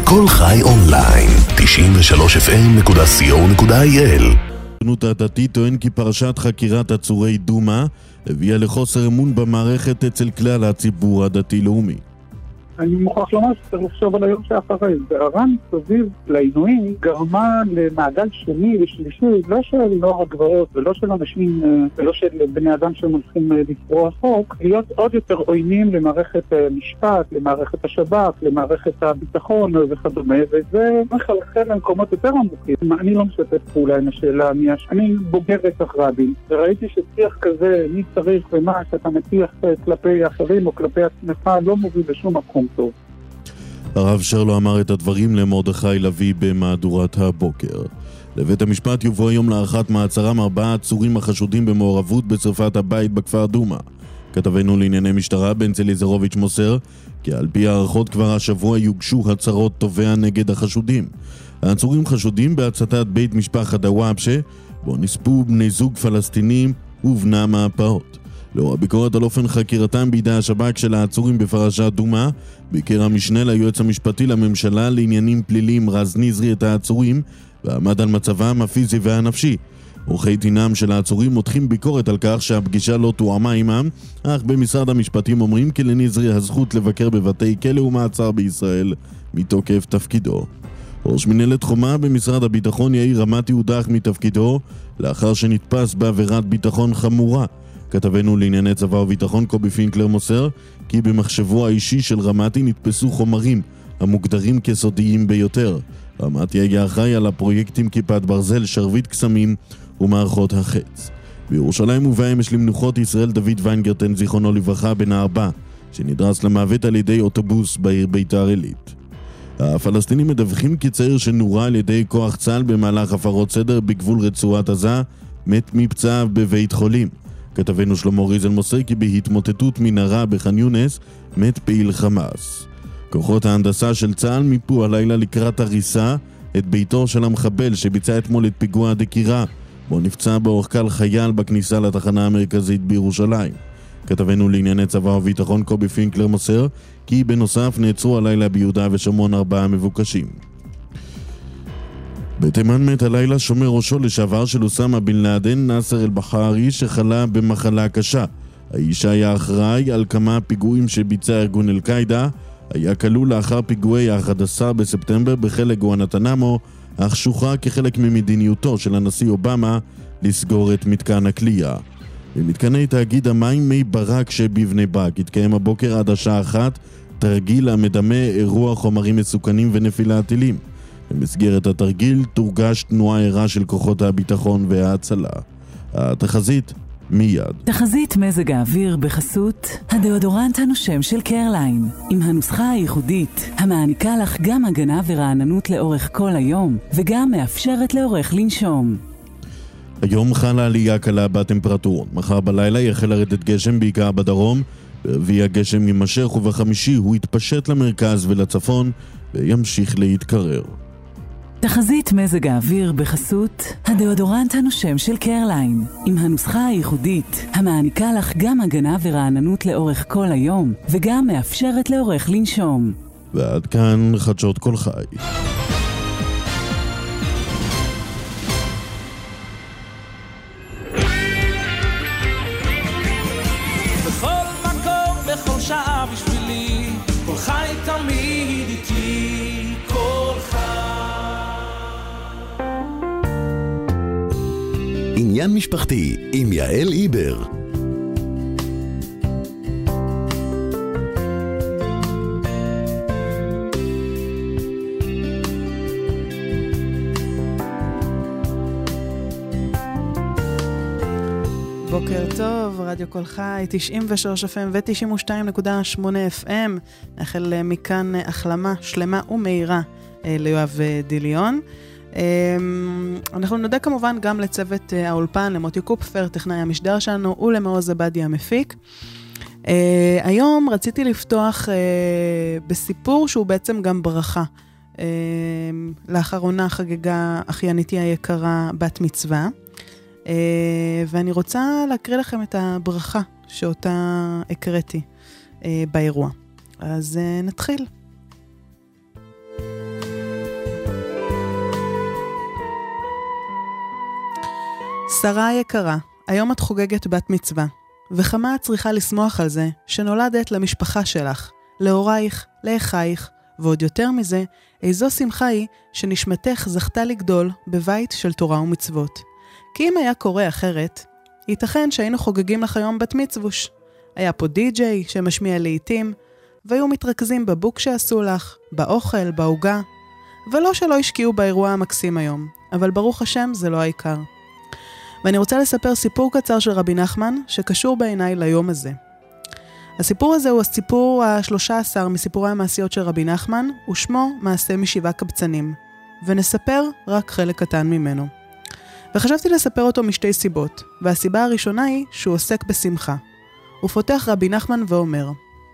כל חי אונליין, 93fm.co.il. הרבנות הדתית טוען כי פרשת חקירת עצורי דומא הביאה לחוסר אמון במערכת אצל כלל הציבור הדתי-לאומי. אני מוכרח לומר שצריך לחשוב על היום שאחרי. והר"ן סביב לעינויים גרמה למעגל שני ושלישי, לא של נוער הגבעות ולא של אנשים, ולא של בני אדם שהם הולכים לפרוע חוק, להיות עוד יותר עוינים למערכת משפט, למערכת השב"כ, למערכת הביטחון וכדומה, וזה מחלחל למקומות יותר עמוקים. אני לא משתף פעולה עם השאלה אני בוגר רצח רבין, וראיתי ששיח כזה, מי צריך ומה שאתה מטיח כלפי אחרים או כלפי עצמך, לא מוביל לשום מקום טוב. הרב שרלו אמר את הדברים למרדכי לוי במהדורת הבוקר. לבית המשפט יובאו היום להארכת מעצרם 4 עצורים החשודים במעורבות בשרפת הבית בכפר דומא. כתבנו לענייני משטרה בנצי ליזרוביץ' מוסר כי על פי הערכות כבר השבוע יוגשו הצהרות תובע נגד החשודים. העצורים חשודים בהצתת בית משפחת דוואבשה, בו נספו בני זוג פלסטינים ובנם הפעוט. לאור הביקורת על אופן חקירתם בידי השב"כ של העצורים בפרשת דומא, ביקר המשנה ליועץ המשפטי לממשלה לעניינים פליליים רז נזרי את העצורים ועמד על מצבם הפיזי והנפשי. עורכי דינם של העצורים מותחים ביקורת על כך שהפגישה לא תואמה עמם, אך במשרד המשפטים אומרים כי לנזרי הזכות לבקר בבתי כלא ומעצר בישראל מתוקף תפקידו. ראש מנהלת חומה במשרד הביטחון יאיר רמתי הודח מתפקידו לאחר שנתפס בעבירת ביטחון חמורה. כתבנו לענייני צבא וביטחון קובי פינקלר מוסר כי במחשבו האישי של רמתי נתפסו חומרים המוגדרים כסודיים ביותר. רמתי היה אחראי על הפרויקטים כיפת ברזל, שרביט קסמים ומערכות החץ. בירושלים הובא אמש למנוחות ישראל דוד ויינגרטן זיכרונו לברכה בן 4 שנדרס למוות על ידי אוטובוס בעיר ביתר עילית. הפלסטינים מדווחים כי צעיר שנורה על ידי כוח צה"ל במהלך הפרות סדר בגבול רצועת עזה מת מפצעיו בבית חולים. כתבנו שלמה ריזל מוסר כי בהתמוטטות מנהרה בח'אן יונס מת פעיל חמאס. כוחות ההנדסה של צה"ל מיפו הלילה לקראת הריסה את ביתו של המחבל שביצע אתמול את פיגוע הדקירה, בו נפצע באורח קל חייל בכניסה לתחנה המרכזית בירושלים. כתבנו לענייני צבא וביטחון קובי פינקלר מוסר כי בנוסף נעצרו הלילה ביהודה ושומרון 4 מבוקשים. בתימן מת הלילה שומר ראשו לשעבר של אוסמה בן לאדן נאסר אל-בחארי שחלה במחלה קשה. האיש היה אחראי על כמה פיגועים שביצע ארגון אל-קאידה, היה כלול לאחר פיגועי ה-11 בספטמבר בחלק גואנטנמו, אך שוחרר כחלק ממדיניותו של הנשיא אובמה לסגור את מתקן הכלייה. במתקני תאגיד המים מי ברק שבבני ברק התקיים הבוקר עד השעה 1 תרגיל המדמה אירוע חומרים מסוכנים ונפילת טילים. במסגרת התרגיל תורגש תנועה ערה של כוחות הביטחון וההצלה. התחזית מיד. תחזית מזג האוויר בחסות הדאודורנט הנושם של קרליין, עם הנוסחה הייחודית המעניקה לך גם הגנה ורעננות לאורך כל היום וגם מאפשרת לאורך לנשום. היום חלה עלייה קלה בטמפרטורות. מחר בלילה יחל לרדת גשם בעיקר בדרום, ברביעי הגשם יימשך ובחמישי הוא יתפשט למרכז ולצפון וימשיך להתקרר. תחזית מזג האוויר בחסות הדאודורנט הנושם של קרליין, עם הנוסחה הייחודית המעניקה לך גם הגנה ורעננות לאורך כל היום וגם מאפשרת לאורך לנשום. ועד כאן חדשות כל חי. בכל מקום, בכל שעה בשבילי, כל חי תמיד איתי, כל חי. עניין משפחתי עם יעל איבר. בוקר טוב, רדיו כל חי, 93 FM ו-92.8 FM. נאחל מכאן החלמה שלמה ומהירה ליואב דיליון. אנחנו נודה כמובן גם לצוות האולפן, למוטי קופפר, טכנאי המשדר שלנו, ולמעוז עבדי המפיק. היום רציתי לפתוח בסיפור שהוא בעצם גם ברכה. לאחרונה חגגה אחייניתי היקרה בת מצווה, ואני רוצה להקריא לכם את הברכה שאותה הקראתי באירוע. אז נתחיל. שרה יקרה, היום את חוגגת בת מצווה, וכמה את צריכה לשמוח על זה שנולדת למשפחה שלך, להורייך, לאחייך, ועוד יותר מזה, איזו שמחה היא שנשמתך זכתה לגדול בבית של תורה ומצוות. כי אם היה קורה אחרת, ייתכן שהיינו חוגגים לך היום בת מצווש. היה פה די-ג'יי שמשמיע לעיתים, והיו מתרכזים בבוק שעשו לך, באוכל, בהוגה, ולא שלא השקיעו באירוע המקסים היום, אבל ברוך השם זה לא העיקר. ואני רוצה לספר סיפור קצר של רבי נחמן, שקשור בעיניי ליום הזה. הסיפור הזה הוא הסיפור ה-13 מסיפורי המעשיות של רבי נחמן, ושמו מעשה משבעה קבצנים, ונספר רק חלק קטן ממנו. וחשבתי לספר אותו משתי סיבות, והסיבה הראשונה היא שהוא עוסק בשמחה. הוא פותח רבי נחמן ואומר,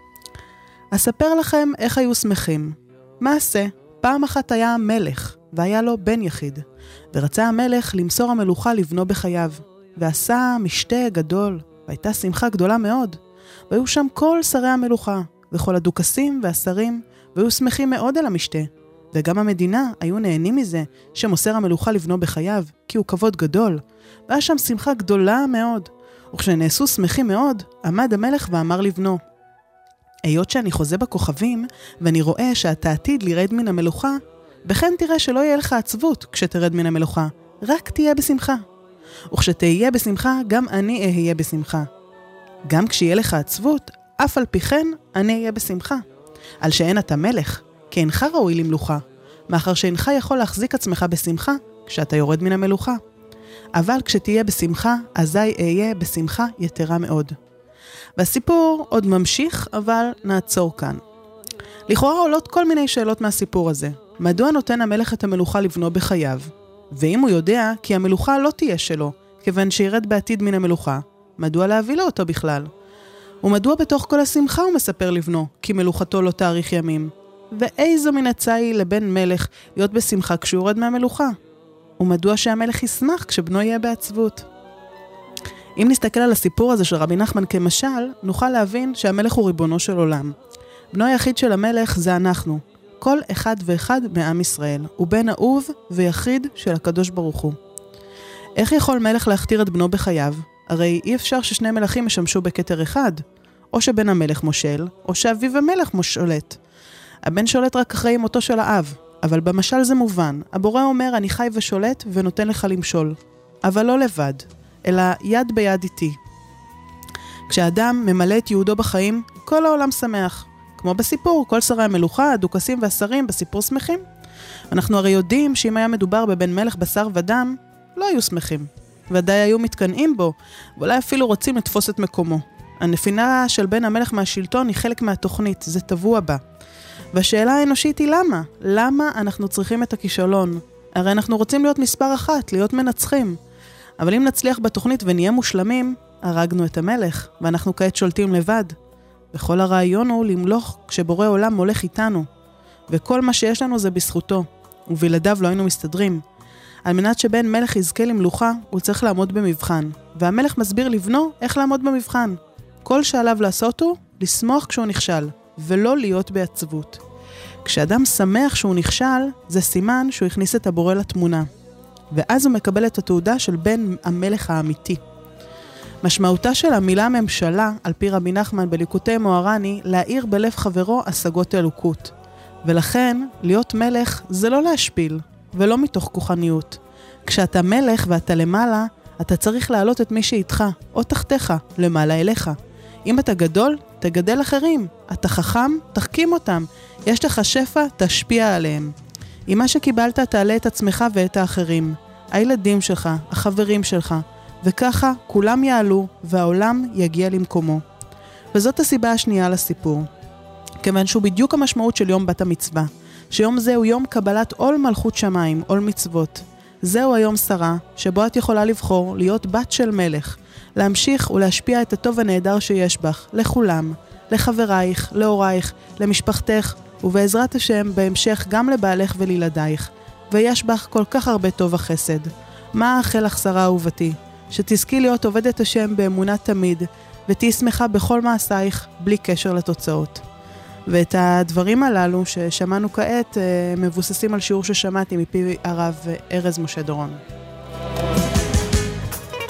אספר לכם איך היו שמחים. מעשה, פעם אחת היה מלך, והיה לו בן יחיד, ורצה המלך למסור המלוכה לבנו בחייו, ועשה משתה גדול, והייתה שמחה גדולה מאוד, והיו שם כל שרי המלוכה, וכל הדוכסים והשרים, והיו שמחים מאוד על המשתה, וגם המדינה היו נהנים מזה, שמוסר המלוכה לבנו בחייו, כי הוא כבוד גדול, והיה שם שמחה גדולה מאוד, וכשנעשו שמחים מאוד, עמד המלך ואמר לבנו, היות שאני חוזה בכוכבים, ואני רואה שאתה עתיד לרד מן המלוכה, בכן תראה שלא יהיה לך עצבות כשתרד מן המלוכה, רק תהיה בשמחה. וכשתהיה בשמחה, גם אני אהיה בשמחה. גם כשיהיה לך עצבות, אף על פי כן אני אהיה בשמחה. על שאין אתה מלך, כי אינך ראוי למלוכה, מאחר שאינך יכול להחזיק עצמך בשמחה כשאתה יורד מן המלוכה. אבל כשתהיה בשמחה, אזי אהיה בשמחה יתרה מאוד. והסיפור עוד ממשיך, אבל נעצור כאן. לכאורה עולות כל מיני שאלות מהסיפור הזה. מדוע נותן המלך את המלוכה לבנו בחייו? ואם הוא יודע כי המלוכה לא תהיה שלו, כיוון שירד בעתיד מן המלוכה, מדוע להביא לו אותו בכלל? ומדוע בתוך כל השמחה הוא מספר לבנו, כי מלוכתו לא תאריך ימים? ואיזו מן הצעה היא לבן מלך להיות בשמחה כשהוא יורד מהמלוכה? ומדוע שהמלך ישמח כשבנו יהיה בעצבות? אם נסתכל על הסיפור הזה של רבי נחמן כמשל, נוכל להבין שהמלך הוא ריבונו של עולם. בנו היחיד של המלך זה אנחנו, כל אחד ואחד מעם ישראל, הוא בן אהוב ויחיד של הקדוש ברוך הוא. איך יכול מלך להכתיר את בנו בחייו? הרי אי אפשר ששני מלכים ישמשו בכתר אחד, או שבן המלך מושל, או שאביו המלך שולט. הבן שולט רק אחרי מותו של האב, אבל במשל זה מובן. הבורא אומר, אני חי ושולט ונותן לך למשול. אבל לא לבד, אלא יד ביד איתי. כשאדם ממלא את יהודו בחיים, כל העולם שמח. כמו בסיפור, כל שרי המלוכה, הדוכסים והשרים בסיפור שמחים. אנחנו הרי יודעים שאם היה מדובר בבן מלך בשר ודם, לא היו שמחים. ודאי היו מתקנאים בו, ואולי אפילו רוצים לתפוס את מקומו. הנפילה של בן המלך מהשלטון היא חלק מהתוכנית, זה טבוע בה. והשאלה האנושית היא למה? למה אנחנו צריכים את הכישלון? הרי אנחנו רוצים להיות מספר אחת, להיות מנצחים. אבל אם נצליח בתוכנית ונהיה מושלמים, הרגנו את המלך, ואנחנו כעת שולטים לבד. וכל הרעיון הוא למלוך כשבורא עולם מולך איתנו. וכל מה שיש לנו זה בזכותו, ובלעדיו לא היינו מסתדרים. על מנת שבן מלך יזכה למלוכה, הוא צריך לעמוד במבחן. והמלך מסביר לבנו איך לעמוד במבחן. כל שעליו לעשות הוא לשמוח כשהוא נכשל, ולא להיות בעצבות. כשאדם שמח שהוא נכשל, זה סימן שהוא הכניס את הבורא לתמונה. ואז הוא מקבל את התעודה של בן המלך האמיתי. משמעותה של המילה ממשלה, על פי רבי נחמן בליקוטי מוהר"ני, להאיר בלב חברו השגות אלוקות. ולכן, להיות מלך זה לא להשפיל, ולא מתוך כוחניות. כשאתה מלך ואתה למעלה, אתה צריך להעלות את מי שאיתך, או תחתיך, למעלה אליך. אם אתה גדול, תגדל אחרים. אתה חכם, תחכים אותם. יש לך שפע, תשפיע עליהם. עם מה שקיבלת, תעלה את עצמך ואת האחרים. הילדים שלך, החברים שלך. וככה כולם יעלו, והעולם יגיע למקומו. וזאת הסיבה השנייה לסיפור. כיוון שהוא בדיוק המשמעות של יום בת המצווה. שיום זה הוא יום קבלת עול מלכות שמיים, עול מצוות. זהו היום שרה, שבו את יכולה לבחור להיות בת של מלך, להמשיך ולהשפיע את הטוב הנהדר שיש בך, לכולם, לחברייך, להורייך, למשפחתך, ובעזרת השם בהמשך גם לבעלך ולילדייך. ויש בך כל כך הרבה טוב החסד. מה האחל לך שרה אהובתי? שתזכי להיות עובדת השם באמונה תמיד, ותהי שמחה בכל מעשייך, בלי קשר לתוצאות. ואת הדברים הללו ששמענו כעת מבוססים על שיעור ששמעתי מפי הרב ארז משה דורון.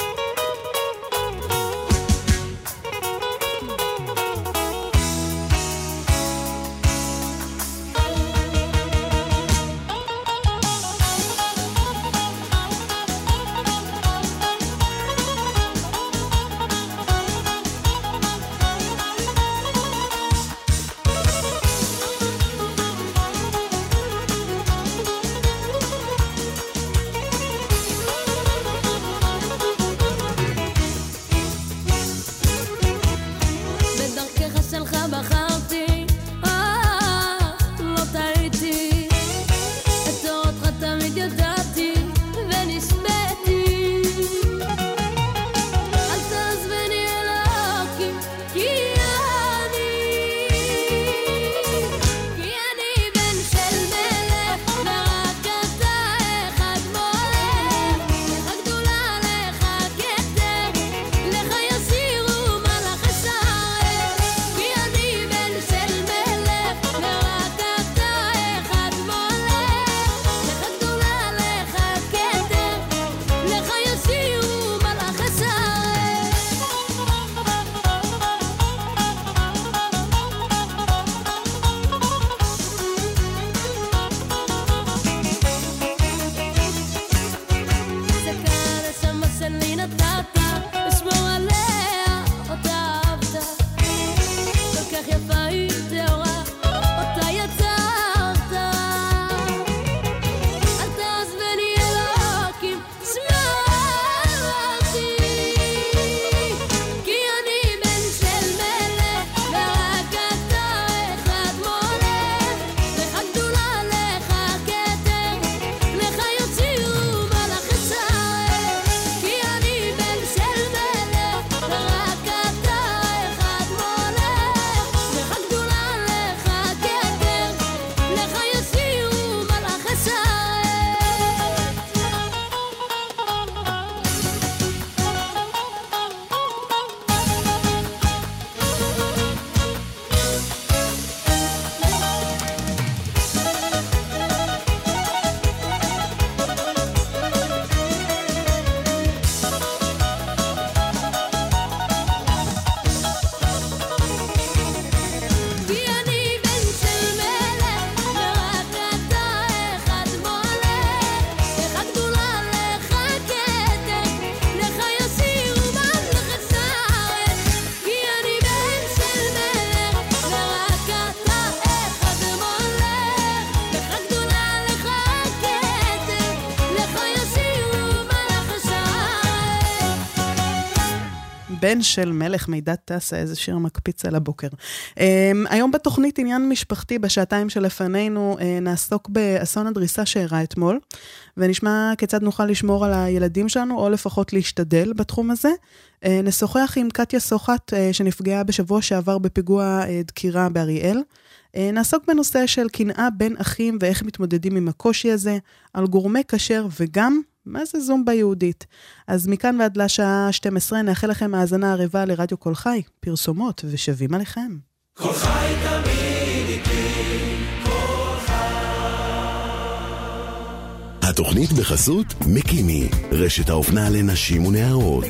בן של מלך מידת טסה, איזה שיר מקפיץ על הבוקר. היום בתוכנית עניין משפחתי, בשעתיים שלפנינו, נעסוק באסון הדריסה שאירע אתמול, ונשמע כיצד נוכל לשמור על הילדים שלנו, או לפחות להשתדל בתחום הזה. נשוחח עם קטיה סוחת, שנפגעה בשבוע שעבר בפיגוע דקירה באריאל. נעסוק בנושא של קנאה בין אחים ואיך מתמודדים עם הקושי הזה, על גורמי כשר וגם מה זה זומבה יהודית. אז מכאן ועד לשעה 12 נאחל לכם האזנה ערבה לרדיו כל חי, פרסומות ושבים עליכם. כל חי תמיד איתי, כל חי. התוכנית בחסות מקימי, רשת האופנה לנשים ונערות.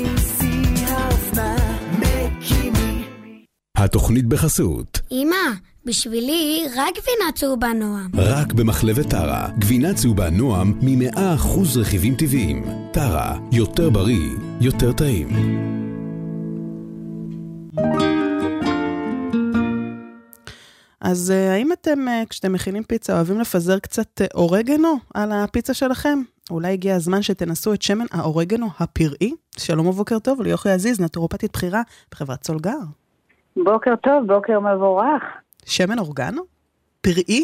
התוכנית בחסות אמא, בשבילי רק גבינה צהובה נועם. רק במחלבת טרה, גבינה צהובה נועם מ100% רכיבים טבעיים. טרה, יותר בריא, יותר טעים. אז האם אתם, כשאתם מכינים פיצה, אוהבים לפזר קצת אורגנו על הפיצה שלכם? אולי הגיע הזמן שתנסו את שמן האורגנו הפראי? שלום ובוקר טוב, ליוכי עזיז, נטורופטית בחירה בחברת סולגר. בוקר טוב, בוקר מבורך. שמן אורגנו? פראי?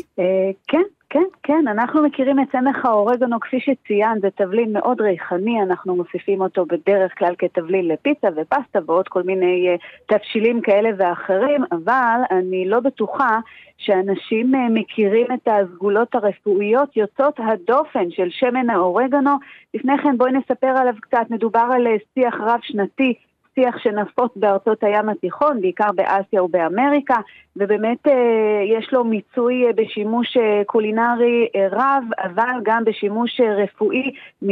כן, אנחנו מכירים את צמח האורגנו כפי שציין, זה תבלין מאוד ריחני, אנחנו מוסיפים אותו בדרך כלל כתבלין לפיצה ופסטה ועוד כל מיני תבשילים כאלה ואחרים, אבל אני לא בטוחה שאנשים מכירים את הסגולות הרפואיות יוצאות הדופן של שמן האורגנו. לפני כן בואי נספר עליו קצת, מדובר על שיח רב שנתי, שיח שנפוץ בארצות הים התיכון, בעיקר באסיה ובאמריקה, ובאמת יש לו מיצוי בשימוש קולינרי רב, אבל גם בשימוש רפואי.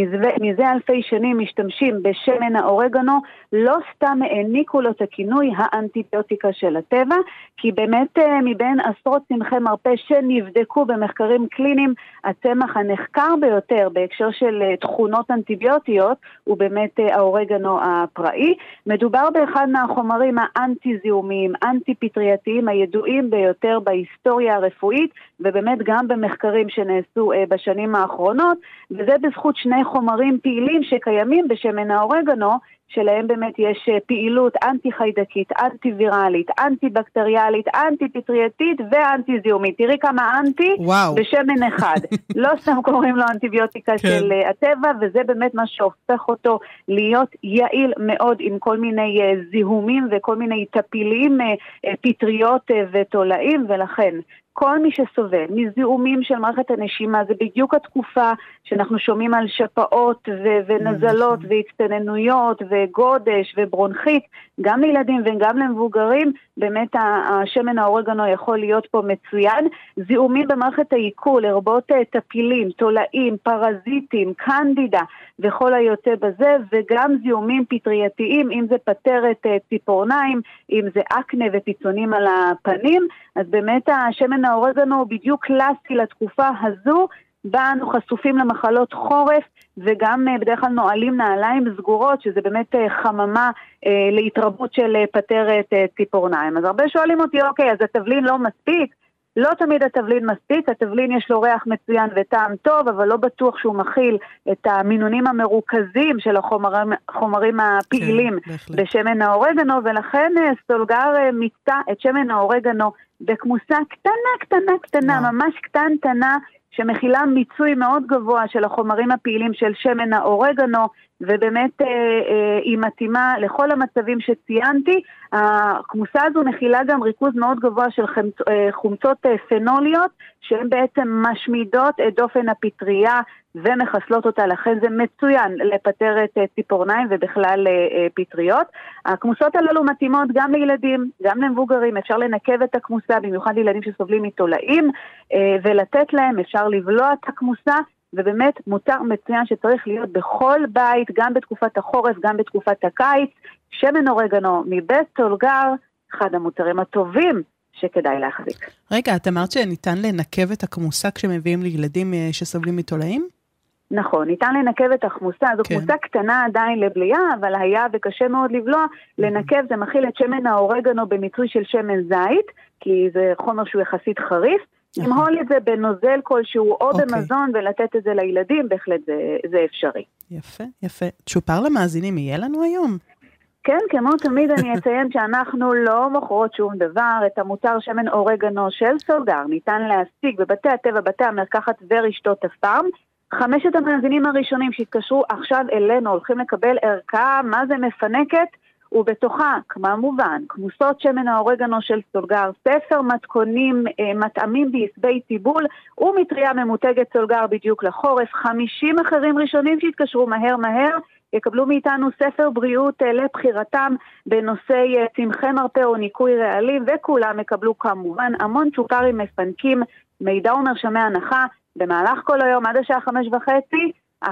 מזה אלפי שנים משתמשים בשמן האורגנו, לא סתם העניקו לו את הכינוי האנטיביוטיקה של הטבע, כי באמת מבין עשרות צמחי מרפא שנבדקו במחקרים קליניים, הצמח הנחקר ביותר בהקשר של תכונות אנטיביוטיות, הוא באמת האורגנו הפראי. מדובר באחד מהחומרים האנטי-זיהומיים, אנטי-פטרייתיים הידועים ביותר בהיסטוריה הרפואית, ובאמת גם במחקרים שנעשו בשנים האחרונות, וזה בזכות שני חומרים פעילים שקיימים בשמן האורגנו, שלהם באמת יש פעילות אנטי-חיידקית, אנטי-וירלית, אנטי-בקטריאלית, אנטי-פטרייתית ואנטי-זיהומית. תראי כמה אנטי בשמן אחד. לא סתם קוראים לו אנטיביוטיקה של הטבע, וזה באמת מה שהופך אותו להיות יעיל מאוד עם כל מיני זיהומים וכל מיני טפילים, פטריות ותולעים, ולכן כל מי שסובל מזיהומים של מערכת הנשימה, זה בדיוק התקופה שאנחנו שומעים על שפעות ונזלות והצטננויות וגודש וברונכית, גם לילדים וגם למבוגרים, באמת השמן האורגנו יכול להיות פה מצוין. זיהומים במערכת העיכול, לרבות טפילים, תולעים, פרזיטים, קנדידה וכל היוצא בזה, וגם זיהומים פטרייתיים, אם זה פטרת ציפורניים, אם זה אקנה ופיצונים על הפנים. אז באמת השמן האורגנו הוא בדיוק קלאסי לתקופה הזו, בה אנו חשופים למחלות חורף, וגם בדרך כלל נועלים נעליים סגורות, שזה באמת חממה להתרבות של פטרת ציפורניים. אז הרבה שואלים אותי, אוקיי, אז התבלין לא מספיק? לא תמיד התבלין מספיק, התבלין יש לו ריח מצוין וטעם טוב, אבל לא בטוח שהוא מכיל את המינונים המרוכזים של החומרים הפעילים בשמן האורגנו, ולכן סולגר מיצה את שמן האורגנו בכמוסה קטנה, ממש קטנה, שמכילה מיצוי מאוד גבוה של החומרים הפעילים של שמן האורגנו, ובאמת היא מתאימה לכל המצבים שציינתי. הכמוסה הזו מכילה גם ריכוז מאוד גבוה של חומצות פנוליות, שהן בעצם משמידות את דופן הפטריה ומחסלות אותה, לכן זה מצוין לפטרת ציפורניים ובכלל פטריות. הכמוסות הללו מתאימות גם לילדים, גם למבוגרים, אפשר לנקב את הכמוסה, במיוחד ילדים שסובלים מתולעים, ולתת להם, אפשר לבלוע את הכמוסה, ובאמת מוצר מצוין שצריך להיות בכל בית, גם בתקופת החורף, גם בתקופת הקיץ. שמן אורגנו מבית סולגר, אחד המוצרים הטובים שכדאי להחזיק. רגע, את אמרת שניתן לנקב את הכמוסה כשמביאים לילדים שסובלים מתולעים? נכון, ניתן לנקב את הכמוסה, זו כמוסה קטנה עדיין לבליעה, אבל היה וקשה מאוד לבלוע, לנקב זה מכיל את שמן האורגנו במיצוי של שמן זית, כי זה חומר שהוא יחסית חריף, למהול את זה בנוזל כלשהו או במזון ולתת את זה לילדים, בהחלט זה אפשרי. יפה. צ'ופר למאזינים יהיה לנו היום? כן, כמו תמיד אני אציין שאנחנו לא מוכרות שום דבר. את המוצר שמן אורגנו של סולגר ניתן להשיג בבתי הטבע, בתי המרקחת ורשתות הפארם. 5 המאזינים הראשונים שהתקשרו עכשיו אלינו הולכים לקבל ערכה, מה זה מפנקת, ובתוכה, כמובן, כמוסות שמן האורגנו של סולגר, ספר מתכונים, מטעמים בעשבי טיבול, ומטריה ממותגת סולגר בדיוק לחורף. 50 אחרים ראשונים שהתקשרו מהר יקבלו מאיתנו ספר בריאות לבחירתם בנושאי צמחי מרפא או ניקוי ריאלי, וכולם יקבלו כמובן המון צ'ופרים מפנקים, מידע ומרשמי הנחה במהלך כל היום עד השעה 5:30,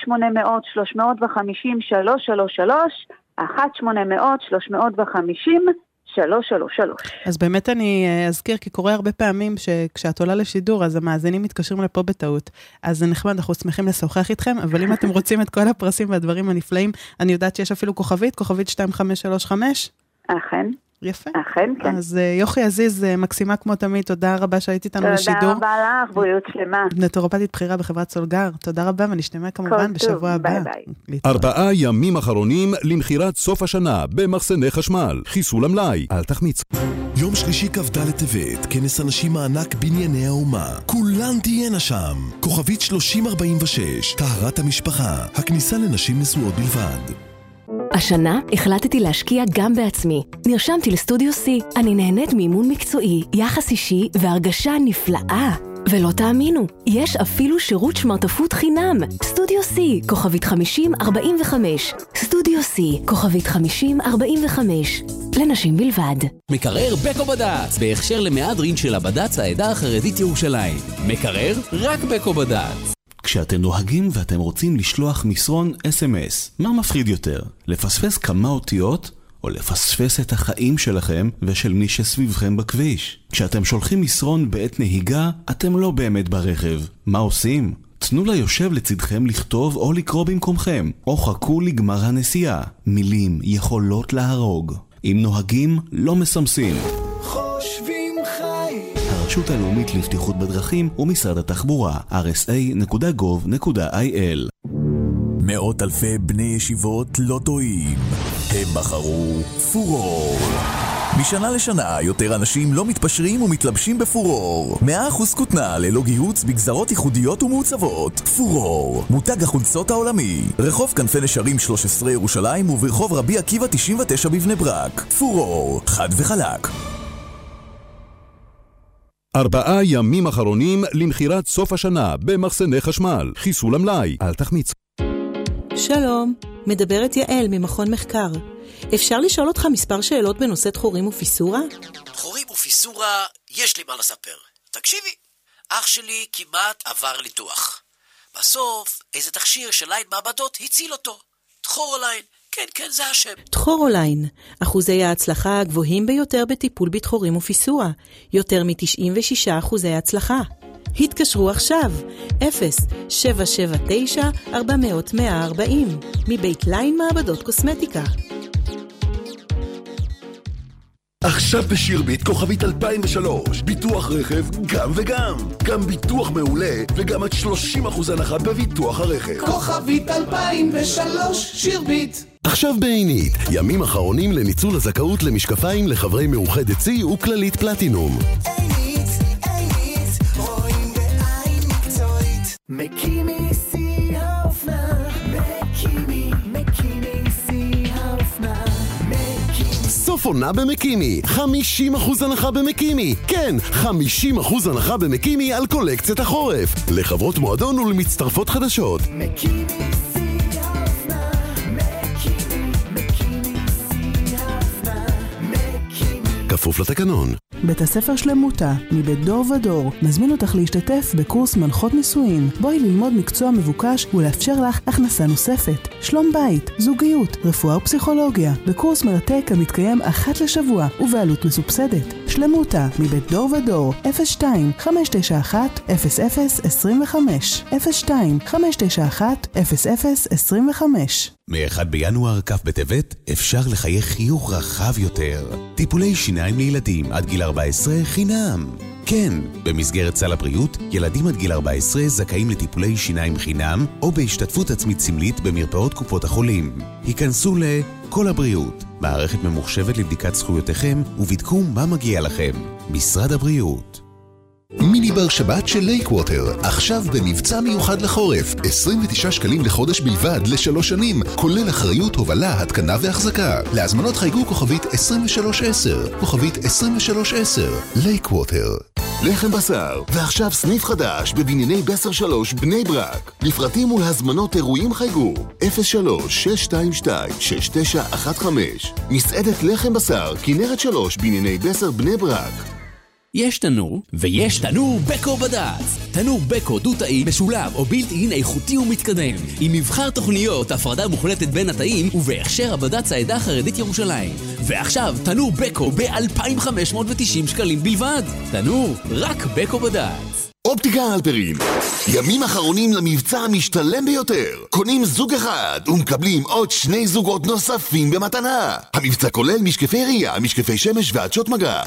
1-800-350-333, 1-800-350-333. אז באמת אני אזכיר, כי קורה הרבה פעמים שכשאת עולה לשידור, אז המאזינים מתקשרים לפה בטעות. אז זה נחמד, אנחנו שמחים לשוחח איתכם, אבל אם אתם רוצים את כל הפרסים והדברים הנפלאים, אני יודעת שיש אפילו כוכבית 2535. אכן. יפה. אכן, כן. אז יוכי עזיז, מקסימה כמו תמיד, תודה רבה שהיית איתנו לשידור. תודה רבה לך, בריאות שלמה. נטורופטית בחירה בחברת סולגר. תודה רבה, ונשתמע כמובן בשבוע הבא. ביי. 4 ימים אחרונים למחירת סוף השנה במחסני חשמל. חיסול המלאי, אל תחמיץ. יום שלישי כ"ד טבת, כנס אנשים מענק בנייני האומה. כולן תהיינה שם. כוכבית 3046, טהרת המשפחה. הכניסה לנשים נשואות בלבד. השנה החלטתי להשקיע גם בעצמי. נרשמתי לסטודיו C. אני נהנית מאימון מקצועי, יחס אישי והרגשה נפלאה. ולא תאמינו, יש אפילו שירות שמרטפות חינם. סטודיו C, כוכבית 5045. סטודיו C, כוכבית 5045. לנשים בלבד. מקרר בקו בד"ץ, בהכשר למהדרין של הבד"ץ העדה החרדית ירושלים. מקרר רק בקו בד"ץ. כשאתם נוהגים ואתם רוצים לשלוח מסרון SMS, מה מפחיד יותר? לפספס כמה אותיות או לפספס את החיים שלכם ושל מי שסביבכם בכביש? כשאתם שולחים מסרון בעת נהיגה, אתם לא באמת ברכב. מה עושים? תנו ליושב לצדכם לכתוב או לקרוא במקומכם, או חכו לגמר הנסיעה. מילים יכולות להרוג. אם נוהגים, לא מסמסים. הרשות הלאומית לבטיחות בדרכים ומשרד התחבורה, rsa.gov.il. מאות אלפי בני ישיבות לא טועים. הם בחרו פורור. משנה לשנה יותר אנשים לא מתפשרים ומתלבשים בפורור. 100% כותנה ללא גיהוץ בגזרות ייחודיות ומעוצבות. פורור, מותג החולצות העולמי. רחוב כנפי נשרים 13 ירושלים וברחוב רבי עקיבא 99 בבני ברק. פורור, חד וחלק. 4 ימים אחרונים למחירת סוף השנה במחסני חשמל. חיסול המלאי, אל תחמיץ. שלום, מדברת יעל ממכון מחקר. אפשר לשאול אותך מספר שאלות בנושא דחורים ופיסורה? דחורים ופיסורה, יש לי מה לספר. תקשיבי, אח שלי כמעט עבר ניתוח. בסוף, איזה תכשיר של ליין מעבדות הציל אותו. דחורוליין, כן, זה השם. דחורוליין, אחוזי ההצלחה הגבוהים ביותר בטיפול בדחורים ופיסורה. יותר מ-96% הצלחה. התקשרו עכשיו, 0-779-400-140, מבית ליין מעבדות קוסמטיקה. עכשיו בשירביט כוכבית 2003, ביטוח רכב גם וגם. גם ביטוח מעולה וגם עד 30% הנחה בביטוח הרכב. כוכבית 2003, שירביט. עכשיו בעינית, ימים אחרונים לניצול הזכאות למשקפיים לחברי מאוחדת C וכללית פלטינום. עינית, רואים בעין מקצועית. מקימי C האופנה, מקימי C האופנה, מקימי. סוף עונה במקימי, 50% הנחה במקימי. כן, 50% הנחה במקימי על קולקציית החורף. לחברות מועדון ולמצטרפות חדשות. מקימי C האופנה, מקימי C האופנה, מקימי. כפוף לתקנון. בית הספר שלמותה, מבית דור ודור, מזמין אותך להשתתף בקורס מנחות נישואין. בואי ללמוד מקצוע מבוקש ולאפשר לך הכנסה נוספת. שלום בית, זוגיות, רפואה ופסיכולוגיה. בקורס מרתק המתקיים אחת לשבוע ובעלות מסובסדת. שלמותה, מבית דור ודור, 02-591-0025. 02-591-0025. מ-1 בינואר כ' בטבת אפשר לחייך חיוך רחב יותר. טיפולי שיניים לילדים עד גיל 14 חינם. כן, במסגרת סל הבריאות, ילדים עד גיל 14 זכאים לטיפולי שיניים חינם או בהשתתפות עצמית סמלית במרפאות קופות החולים. היכנסו לכל הבריאות, מערכת ממוחשבת לבדיקת זכויותיכם ובדקו מה מגיע לכם. משרד הבריאות. מיני בר שבת של לייקווטר, עכשיו במבצע מיוחד לחורף, 29 שקלים לחודש בלבד ל3 שנים, כולל אחריות, הובלה, התקנה והחזקה. להזמנות חייגו כוכבית 2310, כוכבית 2310, לייקווטר. לחם בשר, ועכשיו סניף חדש בבנייני בסר 3 בני ברק. לפרטים ולהזמנות אירועים חייגו 03-622-6915. מסעדת לחם בשר, כנרת 3 בנייני בסר בני ברק. יש תנור, ויש תנור בקו בד"ץ. תנור בקו דו-תאי משולב או בילט-אין איכותי ומתקדם, עם מבחר תוכניות, הפרדה מוחלטת בין התאים, ובהכשר הבד"ץ העדה החרדית ירושלים. ועכשיו תנור בקו ב-2,590 שקלים בלבד. תנור רק בקו בד"ץ. אופטיקה הלפרין, ימים אחרונים למבצע המשתלם ביותר. קונים זוג אחד ומקבלים עוד 2 זוגות נוספים במתנה. המבצע כולל משקפי ראייה, משקפי שמש ועדשות מגע.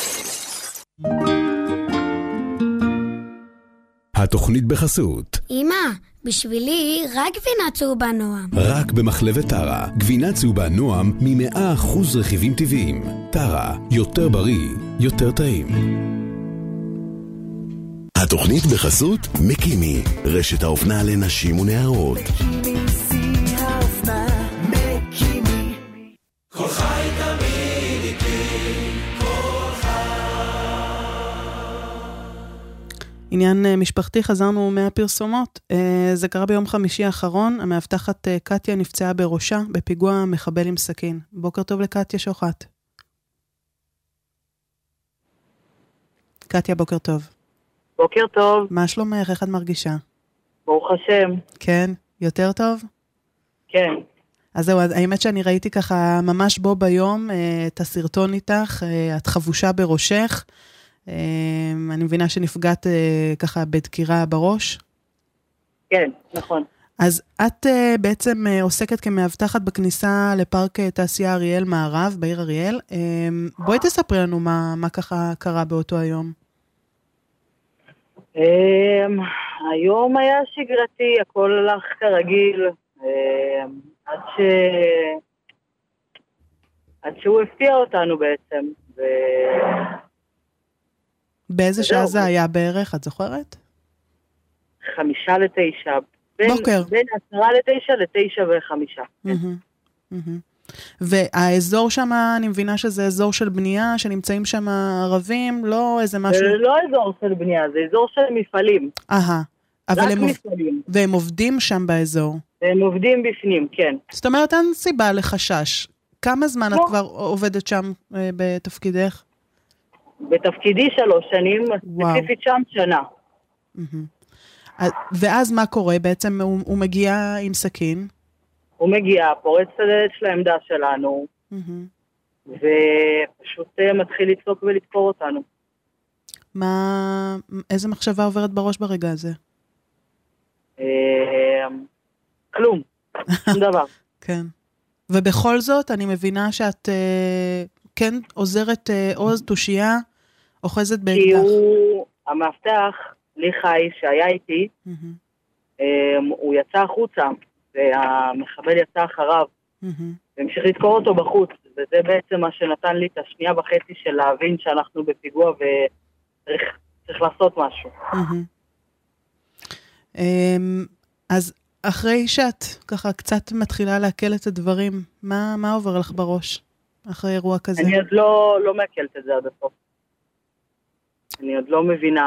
התוכנית בחסות. אמא, בשבילי רק גבינה צהובה נועם. רק במחלבת טרה, גבינה צהובה נועם מ100% רכיבים טבעיים. טרה, יותר בריא, יותר טעים. התוכנית בחסות מקימי, רשת האופנה לנשים ונערות. כל חי תמיד איתי, כל עניין משפחתי, חזרנו מהפרסומות. זה קרה ביום חמישי האחרון, המאבטחת קטיה נפצעה בראשה בפיגוע מחבל עם סכין. בוקר טוב לקטיה שוחט. קטיה, בוקר טוב. בוקר טוב. מה שלומך? איך את מרגישה? ברוך השם. כן? יותר טוב? כן. אז זהו, האמת שאני ראיתי ככה ממש בו ביום את הסרטון איתך, את חבושה בראשך, אני מבינה שנפגעת ככה בדקירה בראש. כן, נכון. אז את בעצם עוסקת כמאבטחת בכניסה לפארק תעשייה אריאל מערב, בעיר אריאל. בואי תספרי לנו מה ככה קרה באותו היום. היום היה שגרתי, הכל הלך כרגיל, עד שהוא הפתיע אותנו בעצם. באיזה שעה זה היה בערך, את זוכרת? 8:55. בוקר. בין 8:50 ל9:05. והאזור שם, אני מבינה שזה אזור של בנייה, שנמצאים שם ערבים, לא איזה משהו... זה לא אזור של בנייה, זה אזור של מפעלים. אבל מפעלים. והם עובדים שם באזור. הם עובדים בפנים, כן. זאת אומרת, אין סיבה לחשש. כמה זמן את כבר עובדת שם בתפקידך? בתפקידי 3 שנים, ספציפית שם שנה. ואז מה קורה? בעצם הוא מגיע עם סכין? הוא מגיע, פורץ את הדלת של העמדה שלנו, ופשוט מתחיל לצעוק ולדקור אותנו. איזה מחשבה עוברת בראש ברגע הזה? כלום, שום דבר. כן. ובכל זאת, אני מבינה שאת כן עוזרת עוז, תושייה, אוחזת באקדח. כי הוא, המאבטח, לי חי, שהיה איתי, הוא יצא החוצה, והמחבל יצא אחריו, והמשיך לדקור אותו בחוץ, וזה בעצם מה שנתן לי את 2.5 של להבין שאנחנו בפיגוע וצריך לעשות משהו. אז אחרי שאת ככה קצת מתחילה להקל את הדברים, מה עובר לך בראש אחרי אירוע כזה? אני עוד לא מעכלת את זה עד הסוף. אני עוד לא מבינה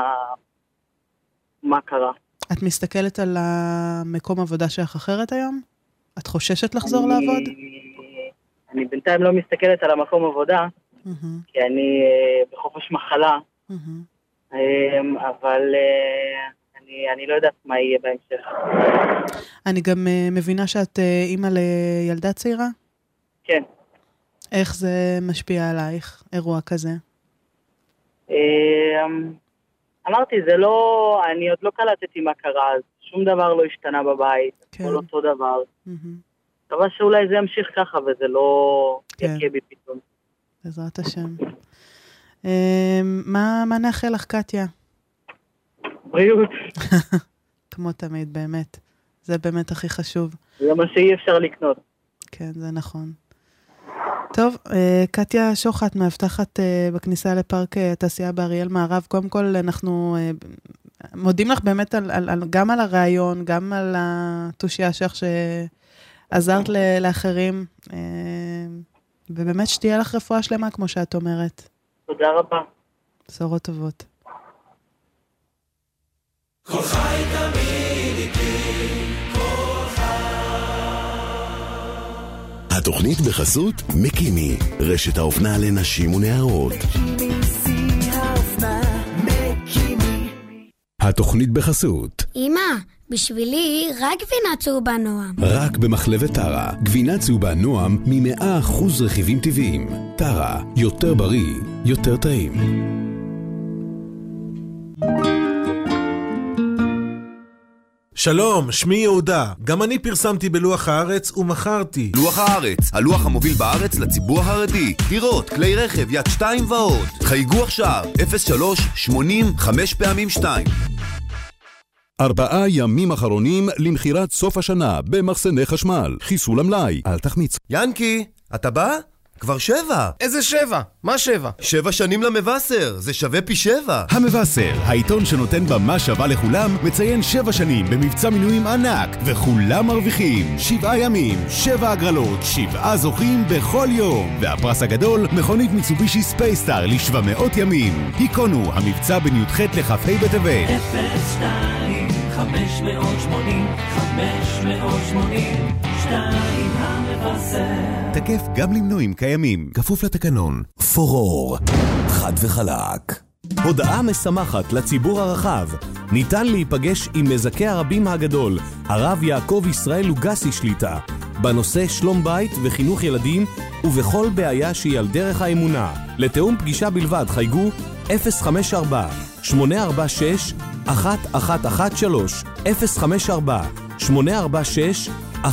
מה קרה. את מסתכלת על המקום עבודה שלך אחרת היום? את חוששת לחזור לעבוד? אני בינתיים לא מסתכלת על המקום עבודה, כי אני בחופש מחלה, אבל אני לא יודעת מה יהיה בהמשך. אני גם מבינה שאת אימא לילדה צעירה? כן. איך זה משפיע עלייך, אירוע כזה? אמרתי, אני עוד לא קלטתי מה קרה, אז שום דבר לא השתנה בבית, הכל אותו דבר. מקווה שאולי זה ימשיך ככה, וזה לא יקה בי פתאום. בעזרת השם. מה נאחל לך, קטיה? בריאות. כמו תמיד, באמת. זה באמת הכי חשוב. זה מה שאי אפשר לקנות. כן, זה נכון. טוב, קטיה שוחט, מאבטחת בכניסה לפארק התעשייה באריאל מערב. קודם כל, אנחנו מודים לך באמת גם על הרעיון, גם על התושיה שלך שעזרת לאחרים, ובאמת שתהיה לך רפואה שלמה, כמו שאת אומרת. תודה רבה. בשורות טובות. כל חי תמיד איתי, כל חי. התוכנית בחסות מקימי, רשת האופנה לנשים ונערות. התוכנית בחסות אמא, בשבילי רק גבינה צהובה נועם. רק במחלבת טרה, גבינה צהובה נועם מ100% רכיבים טבעיים. טרה, יותר בריא, יותר טעים. שלום, שמי יהודה. גם אני פרסמתי בלוח הארץ ומכרתי. לוח הארץ, הלוח המוביל בארץ לציבור החרדי. דירות, כלי רכב, יד 2 ועוד. חייגו עכשיו, 03-80-5x2. 4 ימים אחרונים למחירת סוף השנה במחסני חשמל. חיסול המלאי, אל תחמיץ. ינקי, אתה בא? כבר 7. איזה 7? מה 7? 7 שנים למבשר, זה שווה פי 7. המבשר, העיתון שנותן במה שווה לכולם, מציין 7 שנים במבצע מינויים ענק, וכולם מרוויחים. 7 ימים, 7 הגרלות, 7 זוכים בכל יום. והפרס הגדול, מכונית מיצובישי ספייסטאר ל700 ימים. היכונו, המבצע בין י"ח לכ"ה בטבת. 02-580-580-2 המבשר. תקף גם למנויים קיימים, כפוף לתקנון. פורור, חד וחלק. הודעה משמחת לציבור הרחב. ניתן להיפגש עם מזכה הרבים הגדול, הרב יעקב ישראל לוגסי שליטה, בנושא שלום בית וחינוך ילדים ובכל בעיה שהיא על דרך האמונה. לתאום פגישה בלבד חייגו 054-846-1113 054-846-1113.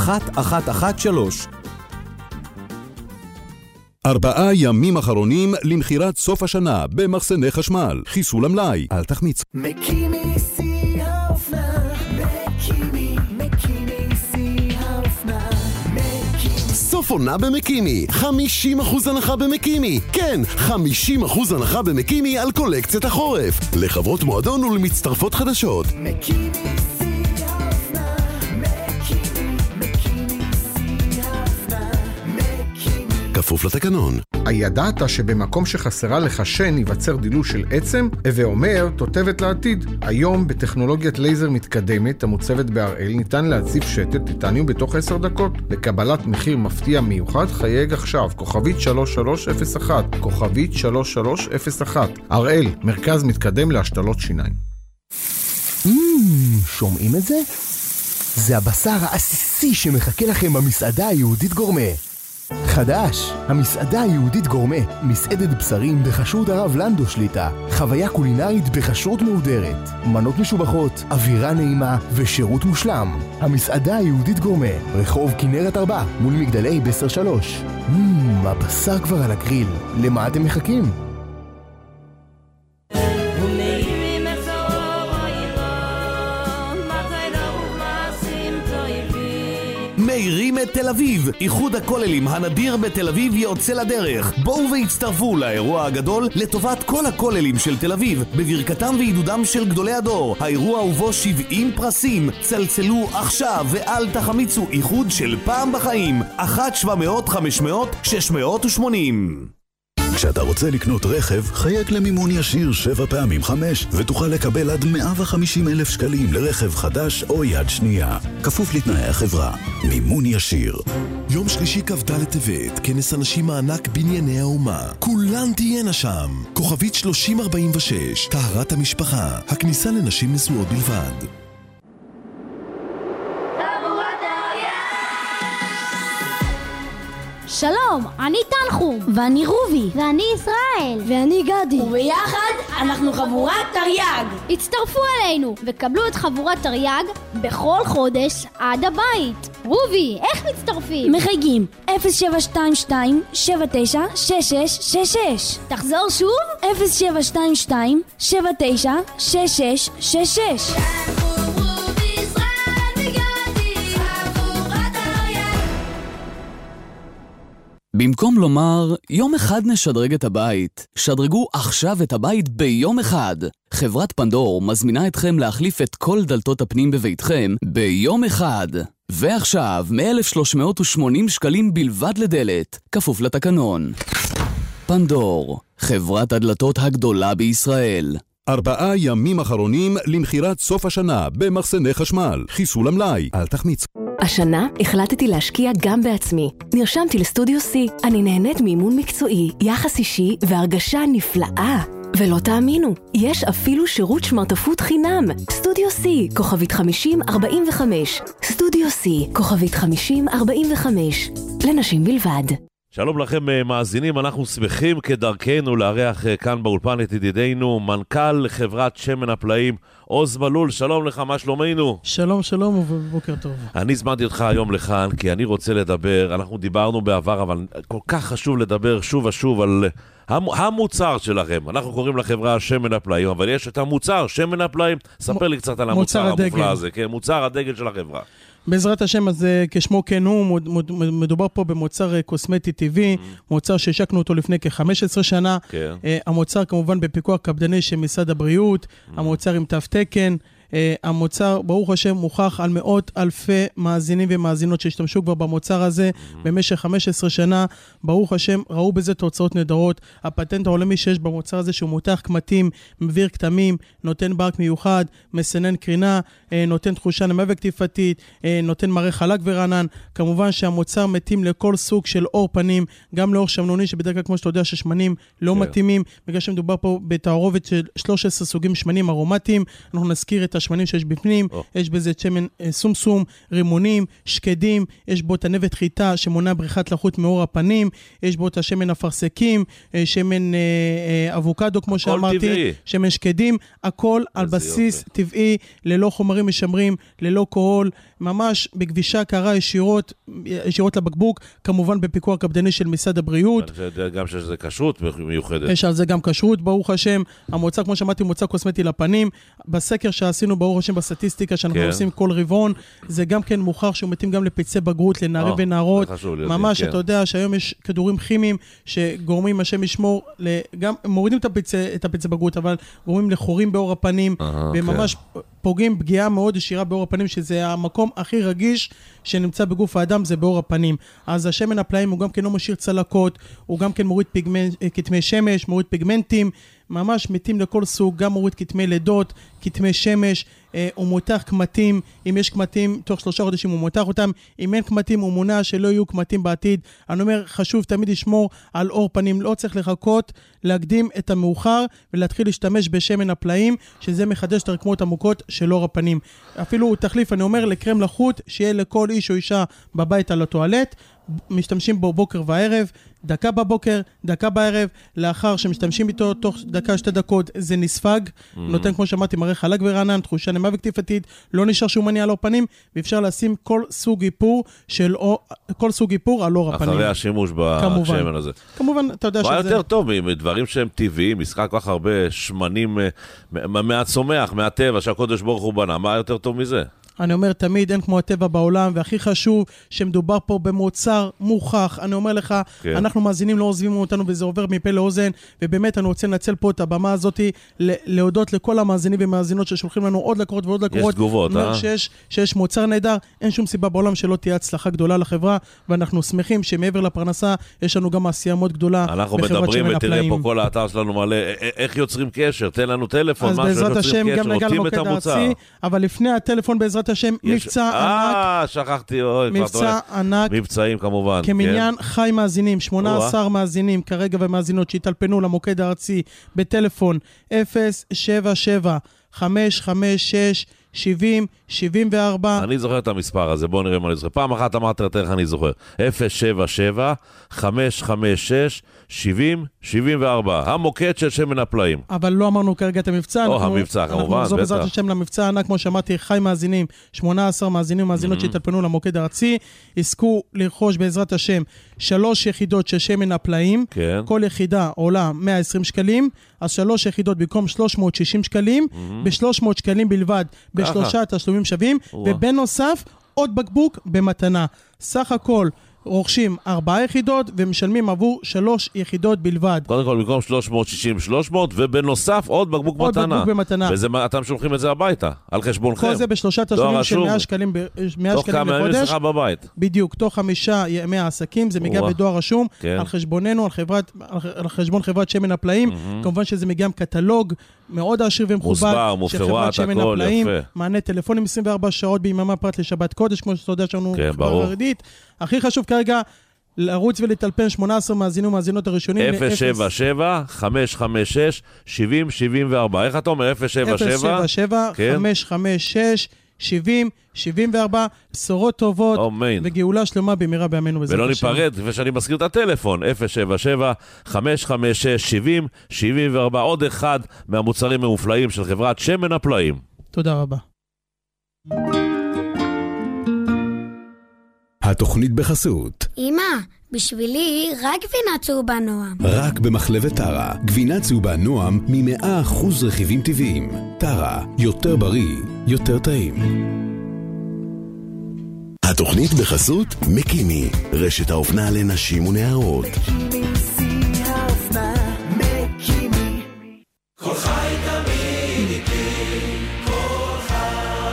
4 ימים אחרונים למחירת סוף השנה במחסני חשמל. חיסול המלאי, אל תחמיץ. מקימי שיא האופנה, מקימי שיא האופנה, מקימי. סוף עונה במקימי, 50% הנחה במקימי. כן, 50% הנחה במקימי על קולקציית החורף. לחברות מועדון ולמצטרפות חדשות. מקימי שיא האופנה, מקימי שיא האופנה, מקימי. כפוף לתקנון. הידעת שבמקום שחסרה לך שן ייווצר דילול של עצם? הווה אומר, תותבת לעתיד. היום בטכנולוגיית לייזר מתקדמת המוצבת בהראל ניתן להציב שתת טיטניום בתוך 10 דקות. לקבלת מחיר מפתיע מיוחד חייג עכשיו, כוכבית 3301, כוכבית 3301. הראל, מרכז מתקדם להשתלות שיניים. שומעים את זה? זה הבשר העסיסי שמחכה לכם במסעדה היהודית גורמה. חדש, המסעדה היהודית גורמה, מסעדת בשרים בחשרות הרב לנדו שליטה, חוויה קולינרית בחשרות מהודרת, מנות משובחות, אווירה נעימה ושירות מושלם. המסעדה היהודית גורמה, רחוב כנרת 4, מול מגדלי בסר 3. הבשר כבר על הגריל, למה אתם מחכים? מאירים את תל אביב. איחוד הכוללים הנדיר בתל אביב יוצא לדרך. בואו והצטרפו לאירוע הגדול לטובת כל הכוללים של תל אביב, בברכתם ועידודם של גדולי הדור. האירוע ובו 70 פרסים. צלצלו עכשיו ואל תחמיצו, איחוד של פעם בחיים. 1-700-500-680. כשאתה רוצה לקנות רכב, חייג למימון ישיר 7 פעמים 5 ותוכל לקבל עד 150,000 שקלים לרכב חדש או יד שנייה. כפוף לתנאי החברה. מימון ישיר. יום שלישי כ"ד טבת, כנס אנשים מענק בנייני האומה. כולן תהיינה שם. כוכבית 3046, טהרת המשפחה. הכניסה לנשים נשואות בלבד. שלום, אני תנחום. ואני רובי. ואני ישראל. ואני גדי. וביחד אנחנו חבורת תרי"ג. הצטרפו אלינו וקבלו את חבורת תרי"ג בכל חודש עד הבית. רובי, איך מצטרפים? מחייגים 0722-796666. תחזור שוב 0722-796666. במקום לומר, יום אחד נשדרג את הבית, שדרגו עכשיו את הבית ביום אחד. חברת פנדור מזמינה אתכם להחליף את כל דלתות הפנים בביתכם ביום אחד. ועכשיו, מ-1,380 שקלים בלבד לדלת, כפוף לתקנון. פנדור, חברת הדלתות הגדולה בישראל. 4 ימים אחרונים למחירת סוף השנה במחסני חשמל. חיסול המלאי, אל תחמיץ. השנה החלטתי להשקיע גם בעצמי. נרשמתי לסטודיו C. אני נהנית מאימון מקצועי, יחס אישי והרגשה נפלאה. ולא תאמינו, יש אפילו שירות שמרטפות חינם. סטודיו C, כוכבית 5045. סטודיו C, כוכבית 5045. לנשים בלבד. שלום לכם מאזינים, אנחנו שמחים כדרכנו לארח כאן באולפן את ידידנו, מנכ"ל חברת שמן הפלאים, עוז מלול. שלום לך, מה שלומנו? שלום, שלום ובוקר טוב. אני הזמנתי אותך היום לכאן כי אני רוצה לדבר, אנחנו דיברנו בעבר, אבל כל כך חשוב לדבר שוב ושוב על המוצר שלכם. אנחנו קוראים לחברה שמן הפלאים, אבל יש את המוצר, שמן הפלאים. ספר לי קצת על המוצר המופלא הזה, כן, מוצר הדגל של החברה. בעזרת השם, אז כשמו כן הוא, מדובר פה במוצר קוסמטי טבעי, מוצר שהשקנו אותו לפני כ-15 שנה. המוצר כמובן בפיקוח קפדני של משרד הבריאות, המוצר עם תו תקן, המוצר, ברוך השם, מוכח על מאות אלפי מאזינים ומאזינות שהשתמשו כבר במוצר הזה במשך 15 שנה. ברוך השם, ראו בזה תוצאות נהדרות. הפטנט העולמי שיש במוצר הזה, שהוא מותח קמטים, מביר כתמים, נותן ברק מיוחד, מסנן קרינה, נותן תחושה נעימה וקטיפתית, נותן מראה חלק ורענן. כמובן שהמוצר מתאים לכל סוג של אור פנים, גם לאור שמנוני, שבדרך כלל כמו שאתה יודע ששמנים לא מתאימים, בגלל שמדובר פה בתערובת של 13 סוגים שמנים ארומטיים. אנחנו נזכיר את השמנים שיש בפנים, יש בזה שמן סומסום, רימונים, שקדים, יש בו את הנבת חיטה שמונע בריחת לחות מאור הפנים, יש בו את השמן אפרסקים, שמן אבוקדו כמו שאמרתי, שמן שקדים, הכל על בסיס טבעי, ללא חומרים משמרים, ללא קהול, ממש בגבישה קרה ישירות לבקבוק, כמובן בפיקוח קפדני של משרד הבריאות. גם שיש זה כשרות מיוחדת. יש על זה גם כשרות, ברוך השם. המוצר, כמו שאמרתי, מוצר קוסמטי לפנים. בסקר שעשינו, ברוך השם, בסטטיסטיקה שאנחנו עושים כל רבעון, זה גם כן מוכח שהוא מתאים גם לפצעי בגרות, לנערים ונערות. ממש, אתה יודע שהיום יש כדורים כימיים שגורמים, השם ישמור, גם מורידים את הפצעי בגרות, אבל גורמים לחורים באור הפנים, וממש פוגעים פגיעה מאוד ישירה באור הפנים, שזה המקום הכי רגיש שנמצא בגוף האדם, זה באור הפנים. אז השמן הפלאים הוא גם כן לא משאיר צלקות, הוא גם כן מוריד כתמי שמש, מוריד פיגמנטים, ממש מתאים לכל סוג, גם מוריד כתמי לידות, כתמי שמש, הוא מותח קמטים, אם יש קמטים, תוך 3 חודשים הוא מותח אותם, אם אין קמטים הוא מונע שלא יהיו קמטים בעתיד. אני אומר, חשוב תמיד לשמור על אור פנים, לא צריך לחכות, להקדים את המאוחר ולהתחיל להשתמש בשמן הפלאים, שזה מחדש את הרקמות עמוקות של אור הפנים. אפילו הוא תחליף, אני אומר, לקרם לחוט, שיהיה לכל איש או אישה בבית על הטואלט, משתמשים בו בוקר וערב, דקה בבוקר, דקה בערב, לאחר שמשתמשים איתו תוך דקה 2 דקות זה נספג, נותן כמו שאמרתי מראה חלק ורענן, תחושה נעימה וקטיפתית, לא נשאר שום מניע על אור פנים, ואפשר לשים כל סוג איפור על אור הפנים. אחרי השימוש בשמן הזה. כמובן, אתה יודע שזה... מה יותר טוב מדברים שהם טבעיים, משחק כל כך הרבה שמנים מהצומח, מהטבע שהקודש ברוך הוא בנה, מה יותר טוב מזה? אני אומר תמיד, אין כמו הטבע בעולם, והכי חשוב שמדובר פה במוצר מוכח. אני אומר לך, אנחנו מאזינים, לא עוזבים אותנו, וזה עובר מפה לאוזן, ובאמת אני רוצה לנצל פה את הבמה הזאת, להודות לכל המאזינים ומאזינות ששולחים לנו עוד לקורות ועוד לקורות. יש תגובות, שיש מוצר נהדר, אין שום סיבה בעולם שלא תהיה הצלחה גדולה לחברה, ואנחנו שמחים שמעבר לפרנסה, יש לנו גם עשייה מאוד גדולה. אנחנו מדברים, ותראה פה כל האתר שלנו מלא, איך יוצרים קשר? תן לנו טלפון, מה שיוצרים קשר, נותנים את המוצר. אבל לפני הטלפון בעזרת השם, מבצע ענק. שכחתי, מבצע ענק. מבצעים כמובן. כמניין חי מאזינים, 18 מאזינים כרגע ומאזינות שהתלפנו למוקד הארצי בטלפון 077-556 70, 74. אני זוכר את המספר הזה, בואו נראה מה אני זוכר. פעם אחת אמרת איך אני זוכר. 077, 556, 70, 74. המוקד של שמן הפלאים. אבל לא אמרנו כרגע את המבצע. המבצע, כמובן, בטח. אנחנו נחזור בעזרת השם למבצע הענק, כמו שאמרתי, חי מאזינים, 18 מאזינים ומאזינות שהתלפנו למוקד הארצי, עסקו לרכוש בעזרת השם 3 יחידות של שמן הפלאים. כן. כל יחידה עולה 120 שקלים, אז 3 יחידות במקום 360 שקלים, ב-300 שקלים בלבד, בשלושה תשלומים שווים, ובנוסף עוד בקבוק במתנה. סך הכל רוכשים 4 יחידות ומשלמים עבור 3 יחידות בלבד. קודם כל, במקום 360, 300, ובנוסף עוד בקבוק מתנה. עוד בקבוק במתנה. ואתם שולחים את זה הביתה, על חשבונכם. כל זה בשלושה תשלומים של 100 שקלים תוך כמה ימים אצלך בבית. בדיוק, תוך 5 ימי העסקים, זה מגיע בדואר רשום, על חשבוננו, על חשבון חברת שמן הפלאים. כמובן שזה מגיע עם קטלוג מאוד עשיר ומכובד של חברת שמן הפלאים. מענה טלפונים 24 שעות ביממה פרט לשבת קודש, כמו שאתה יודע שאנו חברה חרדית. הכי חשוב כרגע לרוץ ולטלפן 18 מאזינים ומאזינות הראשונים 077 556 70 74. איך אתה אומר? 077 556 70 74. בשורות טובות וגאולה שלמה במהרה בימינו בעזרת השם. ולא ניפרד, ושאני מזכיר את הטלפון 077 556 70 74. עוד אחד מהמוצרים המופלאים של חברת שמן הפלאים. תודה רבה. התוכנית בחסות. אמא, בשבילי רק גבינה צהובה נועם. רק במחלבת טרה, גבינה צהובה נועם מ100% רכיבים טבעיים. טרה, יותר בריא, יותר טעים. התוכנית בחסות מקימי, רשת האופנה לנשים ונערות. מקימי, שיא האופנה, מקימי. כל חי תמיד איתי, כל חי.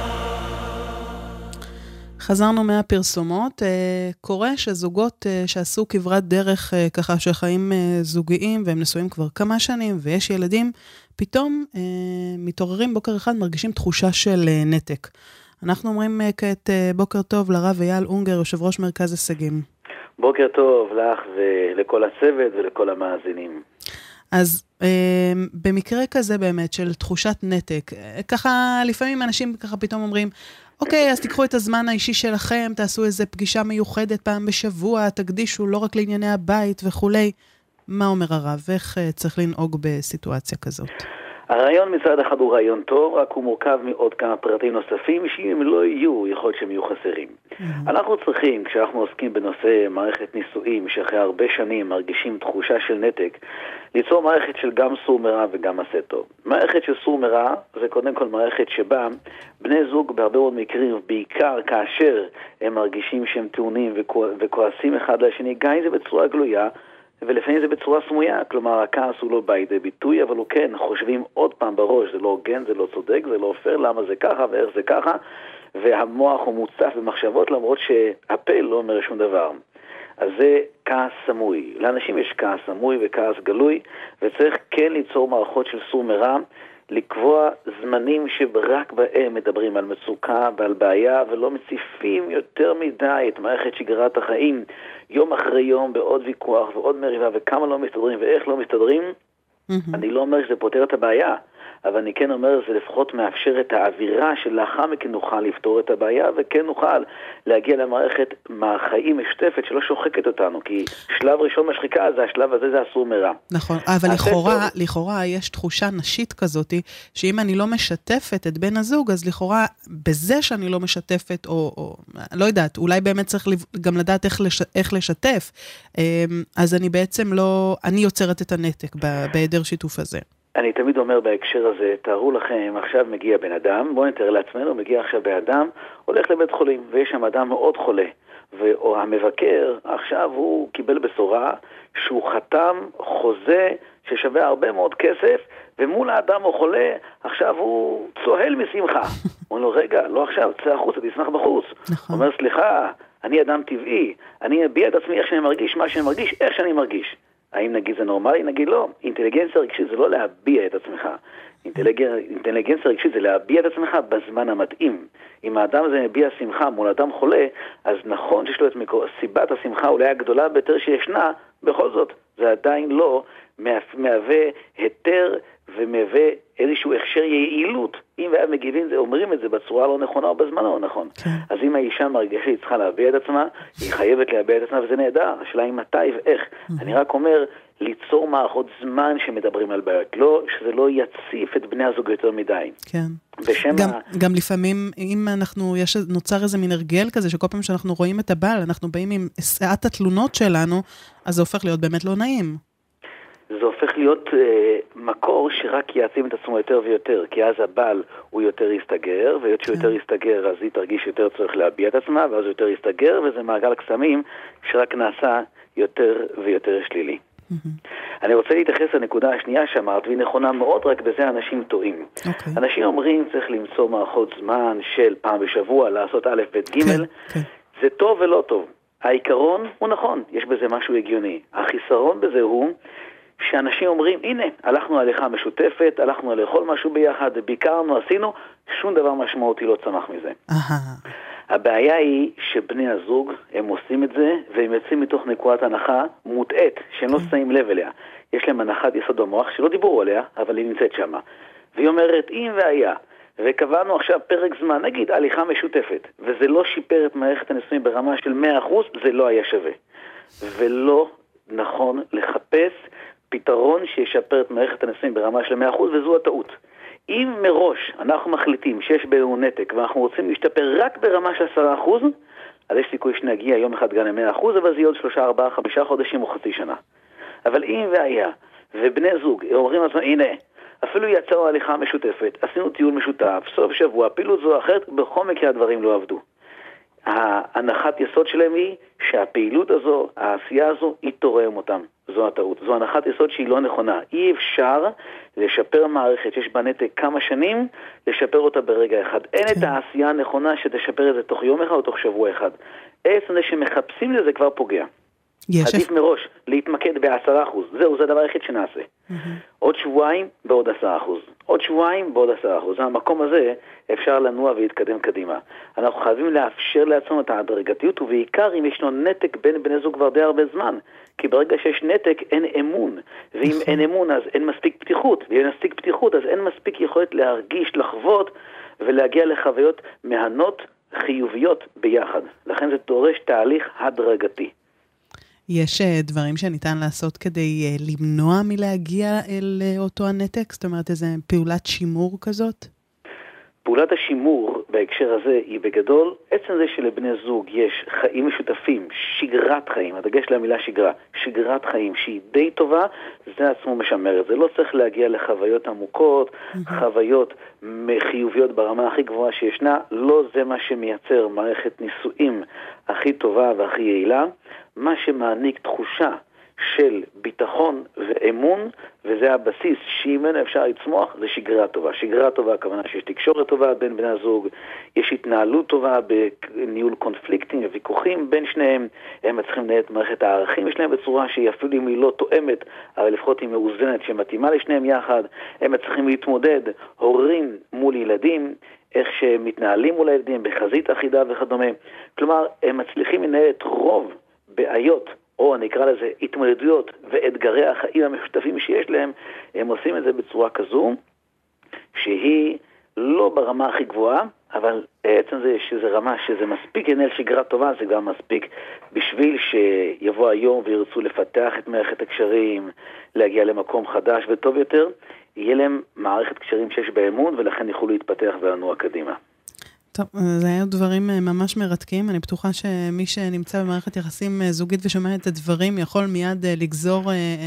חזרנו מהפרסומות. קורה שזוגות שעשו כברת דרך ככה שחיים זוגיים והם נשואים כבר כמה שנים ויש ילדים, פתאום מתעוררים בוקר אחד, מרגישים תחושה של נתק. אנחנו אומרים כעת בוקר טוב לרב אייל אונגר, יושב ראש מרכז הישגים. בוקר טוב לך ולכל הצוות ולכל המאזינים. אז במקרה כזה באמת של תחושת נתק, ככה לפעמים אנשים ככה פתאום אומרים, אוקיי, אז תיקחו את הזמן האישי שלכם, תעשו איזו פגישה מיוחדת פעם בשבוע, תקדישו לא רק לענייני הבית וכולי. מה אומר הרב? איך צריך לנהוג בסיטואציה כזאת? הרעיון מצד אחד הוא רעיון טוב, רק הוא מורכב מעוד כמה פרטים נוספים, שאם הם לא יהיו, יכול להיות שהם יהיו חסרים. אנחנו צריכים, כשאנחנו עוסקים בנושא מערכת נישואים, שאחרי הרבה שנים מרגישים תחושה של נתק, ליצור מערכת של גם סור מרע וגם עשה טוב. מערכת של סור מרע זה קודם כל מערכת שבה בני זוג בהרבה מאוד מקרים, בעיקר כאשר הם מרגישים שהם טעונים וכועסים אחד לשני, גם אם זה בצורה גלויה, ולפעמים זה בצורה סמויה, כלומר הכעס הוא לא בא לידי ביטוי, אבל הוא כן, חושבים עוד פעם בראש, זה לא הוגן, זה לא צודק, זה לא פייר, למה זה ככה ואיך זה ככה, והמוח הוא מוצף במחשבות למרות שהפה לא אומר שום דבר. אז זה כעס סמוי. לאנשים יש כעס סמוי וכעס גלוי, וצריך כן ליצור מערכות של סור מרע, לקבוע זמנים שרק בהם מדברים על מצוקה ועל בעיה, ולא מציפים יותר מדי את מערכת שגרת החיים, יום אחרי יום בעוד ויכוח ועוד מריבה, וכמה לא מסתדרים ואיך לא מסתדרים. אני לא אומר שזה פותר את הבעיה, אבל אני כן אומר שזה לפחות מאפשר את האווירה שלאחר מכן נוכל לפתור את הבעיה, וכן נוכל להגיע למערכת חיים משותפת שלא שוחקת אותנו, כי שלב ראשון משחיקה, זה השלב הזה, זה אסור מרע. נכון, אבל לכאורה יש תחושה נשית כזאת, שאם אני לא משתפת את בן הזוג, אז לכאורה בזה שאני לא משתפת, או לא יודעת, אולי באמת צריך גם לדעת איך לשתף, אז אני בעצם לא, אני יוצרת את הנתק בהיעדר שיתוף הזה. אני תמיד אומר בהקשר הזה, תארו לכם, עכשיו מגיע בן אדם, בואו נתאר לעצמנו, מגיע עכשיו בן אדם, הולך לבית חולים, ויש שם אדם מאוד חולה, והמבקר עכשיו הוא קיבל בשורה שהוא חתם חוזה ששווה הרבה מאוד כסף, ומול האדם הוא חולה, עכשיו הוא צוהל משמחה. הוא אומר לו, רגע, לא עכשיו, צא החוץ, תשמח בחוץ. הוא אומר, סליחה, אני אדם טבעי, אני אביע את עצמי איך שאני מרגיש, מה שאני מרגיש, איך שאני מרגיש. האם נגיד זה נורמלי? נגיד לא. אינטליגנציה רגשית זה לא להביע את עצמך. אינטליגנציה רגשית זה להביע את עצמך בזמן המתאים. אם האדם הזה מביע שמחה מול אדם חולה, אז נכון שיש לו את סיבת השמחה אולי הגדולה ביותר שישנה, בכל זאת זה עדיין לא מהווה היתר ומהווה איזשהו הכשר יעילות, אם ואז מגיבים זה, אומרים את זה בצורה לא נכונה או בזמן לא נכון. אז אם האישה מרגישה שהיא צריכה להביע את עצמה, היא חייבת להביע את עצמה, וזה נהדר. השאלה היא מתי ואיך. אני רק אומר, ליצור מערכות זמן שמדברים על בעיות, לא, שזה לא יציף את בני הזוג יותר מדי. כן. גם לפעמים, אם נוצר איזה מין הרגל כזה, שכל פעם שאנחנו רואים את הבעל, אנחנו באים עם שאת התלונות שלנו, אז זה הופך להיות באמת לא נעים. זה הופך להיות מקור שרק יעצים את עצמו יותר ויותר, כי אז הבעל הוא יותר יסתגר, והיות שהוא יותר יסתגר, אז היא תרגיש יותר צריך להביע את עצמה, ואז הוא יותר יסתגר, וזה מעגל קסמים שרק נעשה יותר ויותר שלילי. אני רוצה להתייחס לנקודה השנייה שאמרת, והיא נכונה מאוד, רק בזה אנשים טועים. אנשים אומרים צריך למצוא מערכות זמן של פעם בשבוע, לעשות א' ב' ג', זה טוב ולא טוב. העיקרון הוא נכון, יש בזה משהו הגיוני. החיסרון בזה הוא שאנשים אומרים, הנה, הלכנו הליכה משותפת, הלכנו לאכול משהו ביחד, ביקרנו, עשינו, שום דבר משמעותי לא צמח מזה. הבעיה היא שבני הזוג, הם עושים את זה, והם יוצאים מתוך נקודת הנחה מוטעת, שהם לא שמים לב אליה. יש להם הנחת יסוד במוח שלא דיברו עליה, אבל היא נמצאת שמה. והיא אומרת, אם והיה, וקבענו עכשיו פרק זמן, נגיד, הליכה משותפת, וזה לא שיפר את מערכת הנישואים ברמה של 100%, זה לא היה שווה. ולא נכון לחפש פתרון שישפר את מערכת הנישואים ברמה של 100%, וזו הטעות. אם מראש אנחנו מחליטים שיש בינינו נתק, ואנחנו רוצים להשתפר רק ברמה של 10%, אז יש סיכוי שנגיע יום אחד גם ל-100%, אבל זה יהיה עוד 3, 4, 5 חודשים או חצי שנה. אבל אם והיה, ובני זוג אומרים אז הנה, אפילו יצאו הליכה משותפת, עשינו טיול משותף, סוף שבוע, פעילות זו אחרת, בכל מקרה הדברים לא עבדו. ההנחת יסוד שלהם היא שהפעילות הזו, העשייה הזו, היא תורם אותם. זו הטעות. זו הנחת יסוד שהיא לא נכונה. אי אפשר לשפר מערכת שיש בה נתק כמה שנים, לשפר אותה ברגע אחד. אין את העשייה הנכונה שתשפר את זה תוך יום אחד או תוך שבוע אחד. עצם זה שמחפשים לזה כבר פוגע. עדיף מראש להתמקד ב10%. זהו, זה הדבר היחיד שנעשה. עוד שבועיים בעוד 10%. עוד שבועיים בעוד 10%. המקום הזה אפשר לנוע ולהתקדם קדימה. אנחנו חייבים לאפשר לעצמנו את ההדרגתיות, ובעיקר אם ישנו נתק בין בני זוג כבר די הרבה זמן. כי ברגע שיש נתק אין אמון. ואם אין אמון אז אין מספיק פתיחות. ואם אין מספיק פתיחות אז אין מספיק יכולת להרגיש, לחוות ולהגיע לחוויות מהנות חיוביות ביחד. לכן זה דורש תהליך הדרגתי. יש דברים שניתן לעשות כדי למנוע מלהגיע אל אותו הנתק? זאת אומרת, איזו פעולת שימור כזאת? פעולת השימור בהקשר הזה היא בגדול, עצם זה שלבני זוג יש חיים משותפים, שגרת חיים, הדגש למילה שגרה, שגרת חיים שהיא די טובה, זה עצמו משמר את זה. לא צריך להגיע לחוויות עמוקות, חוויות חיוביות ברמה הכי גבוהה שישנה, לא זה מה שמייצר מערכת נישואים הכי טובה והכי יעילה. מה שמעניק תחושה של ביטחון ואמון, וזה הבסיס שממנו אפשר לצמוח, זה שגרה טובה. שגרה טובה, הכוונה שיש תקשורת טובה בין בני הזוג, יש התנהלות טובה בניהול קונפליקטים וויכוחים בין שניהם, הם צריכים לנהל את מערכת הערכים שלהם בצורה שהיא אפילו אם היא לא תואמת, אבל לפחות היא מאוזנת שמתאימה לשניהם יחד, הם צריכים להתמודד הורים מול ילדים, איך שהם מתנהלים מול הילדים בחזית אחידה וכדומה. כלומר, הם מצליחים לנהל את רוב בעיות, או נקרא לזה התמודדויות ואתגרי החיים המשותפים שיש להם, הם עושים את זה בצורה כזו, שהיא לא ברמה הכי גבוהה, אבל עצם זה שזה רמה שזה מספיק לנהל שגרה טובה, זה גם מספיק בשביל שיבוא היום וירצו לפתח את מערכת הקשרים, להגיע למקום חדש וטוב יותר, יהיה להם מערכת קשרים שיש באמון, ולכן יוכלו להתפתח ולנוע קדימה. טוב, זה היו דברים ממש מרתקים. אני בטוחה שמי שנמצא במערכת יחסים זוגית ושומע את הדברים יכול מיד לגזור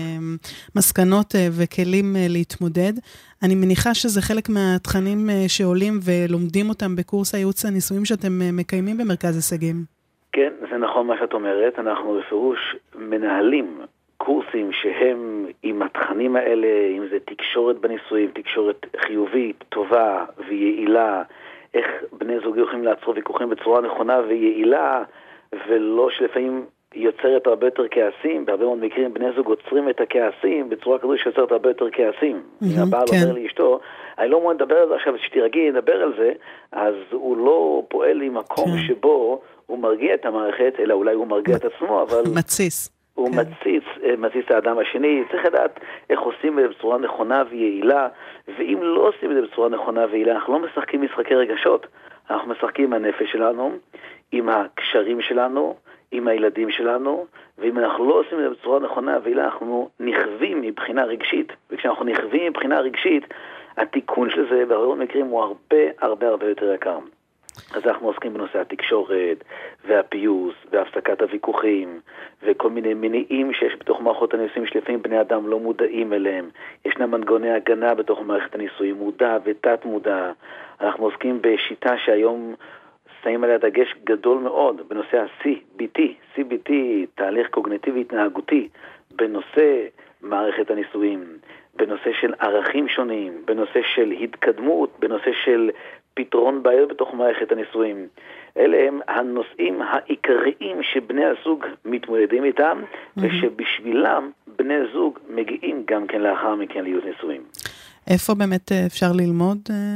מסקנות וכלים להתמודד. אני מניחה שזה חלק מהתכנים שעולים ולומדים אותם בקורס הייעוץ הנישואים שאתם מקיימים במרכז הישגים. כן, זה נכון מה שאת אומרת. אנחנו בפירוש מנהלים קורסים שהם עם התכנים האלה, אם זה תקשורת בנישואים, תקשורת חיובית, טובה ויעילה, איך בני זוג יכולים לעצור ויכוחים בצורה נכונה ויעילה, ולא שלפעמים יוצרת הרבה יותר כעסים. בהרבה מאוד מקרים בני זוג עוצרים את הכעסים בצורה כזו שיוצרת הרבה יותר כעסים. אם הבעל אומר לאשתו, אני לא מוכן לדבר על זה עכשיו, שתרגי לדבר על זה, אז הוא לא פועל ממקום שבו הוא מרגיע את המערכת, אלא אולי הוא מרגיע את עצמו, אבל... מציס. הוא מציץ מזיז את האדם השני. צריך לדעת איך עושים את זה בצורה נכונה ויעילה, ואם לא עושים את זה בצורה נכונה ויעילה, אנחנו לא משחקים משחקי רגשות, אנחנו משחקים עם הנפש שלנו, עם הקשרים שלנו, עם הילדים שלנו, ואם אנחנו לא עושים את זה בצורה נכונה ויעילה, אנחנו נכווים מבחינה רגשית, וכשאנחנו נכווים מבחינה רגשית, התיקון של זה בהרבה מקרים הוא הרבה יותר יקר. אז אנחנו עוסקים בנושא התקשורת והפיוס והפסקת הוויכוחים וכל מיני מניעים שיש בתוך מערכות הנישואים שלפעמים בני אדם לא מודעים אליהם. ישנם מנגנוני הגנה בתוך מערכת הנישואים, מודע ותת מודע. אנחנו עוסקים בשיטה שהיום שמים עליה דגש גדול מאוד בנושא ה-CBT, CBT, תהליך קוגניטיבי התנהגותי, בנושא מערכת הנישואים, בנושא של ערכים שונים, בנושא של התקדמות, בנושא של פתרון בעיות בתוך מערכת הנישואים. אלה הם הנושאים העיקריים שבני הזוג מתמודדים איתם, ושבשבילם בני זוג מגיעים גם כן לאחר מכן להיות נישואים. איפה באמת אפשר ללמוד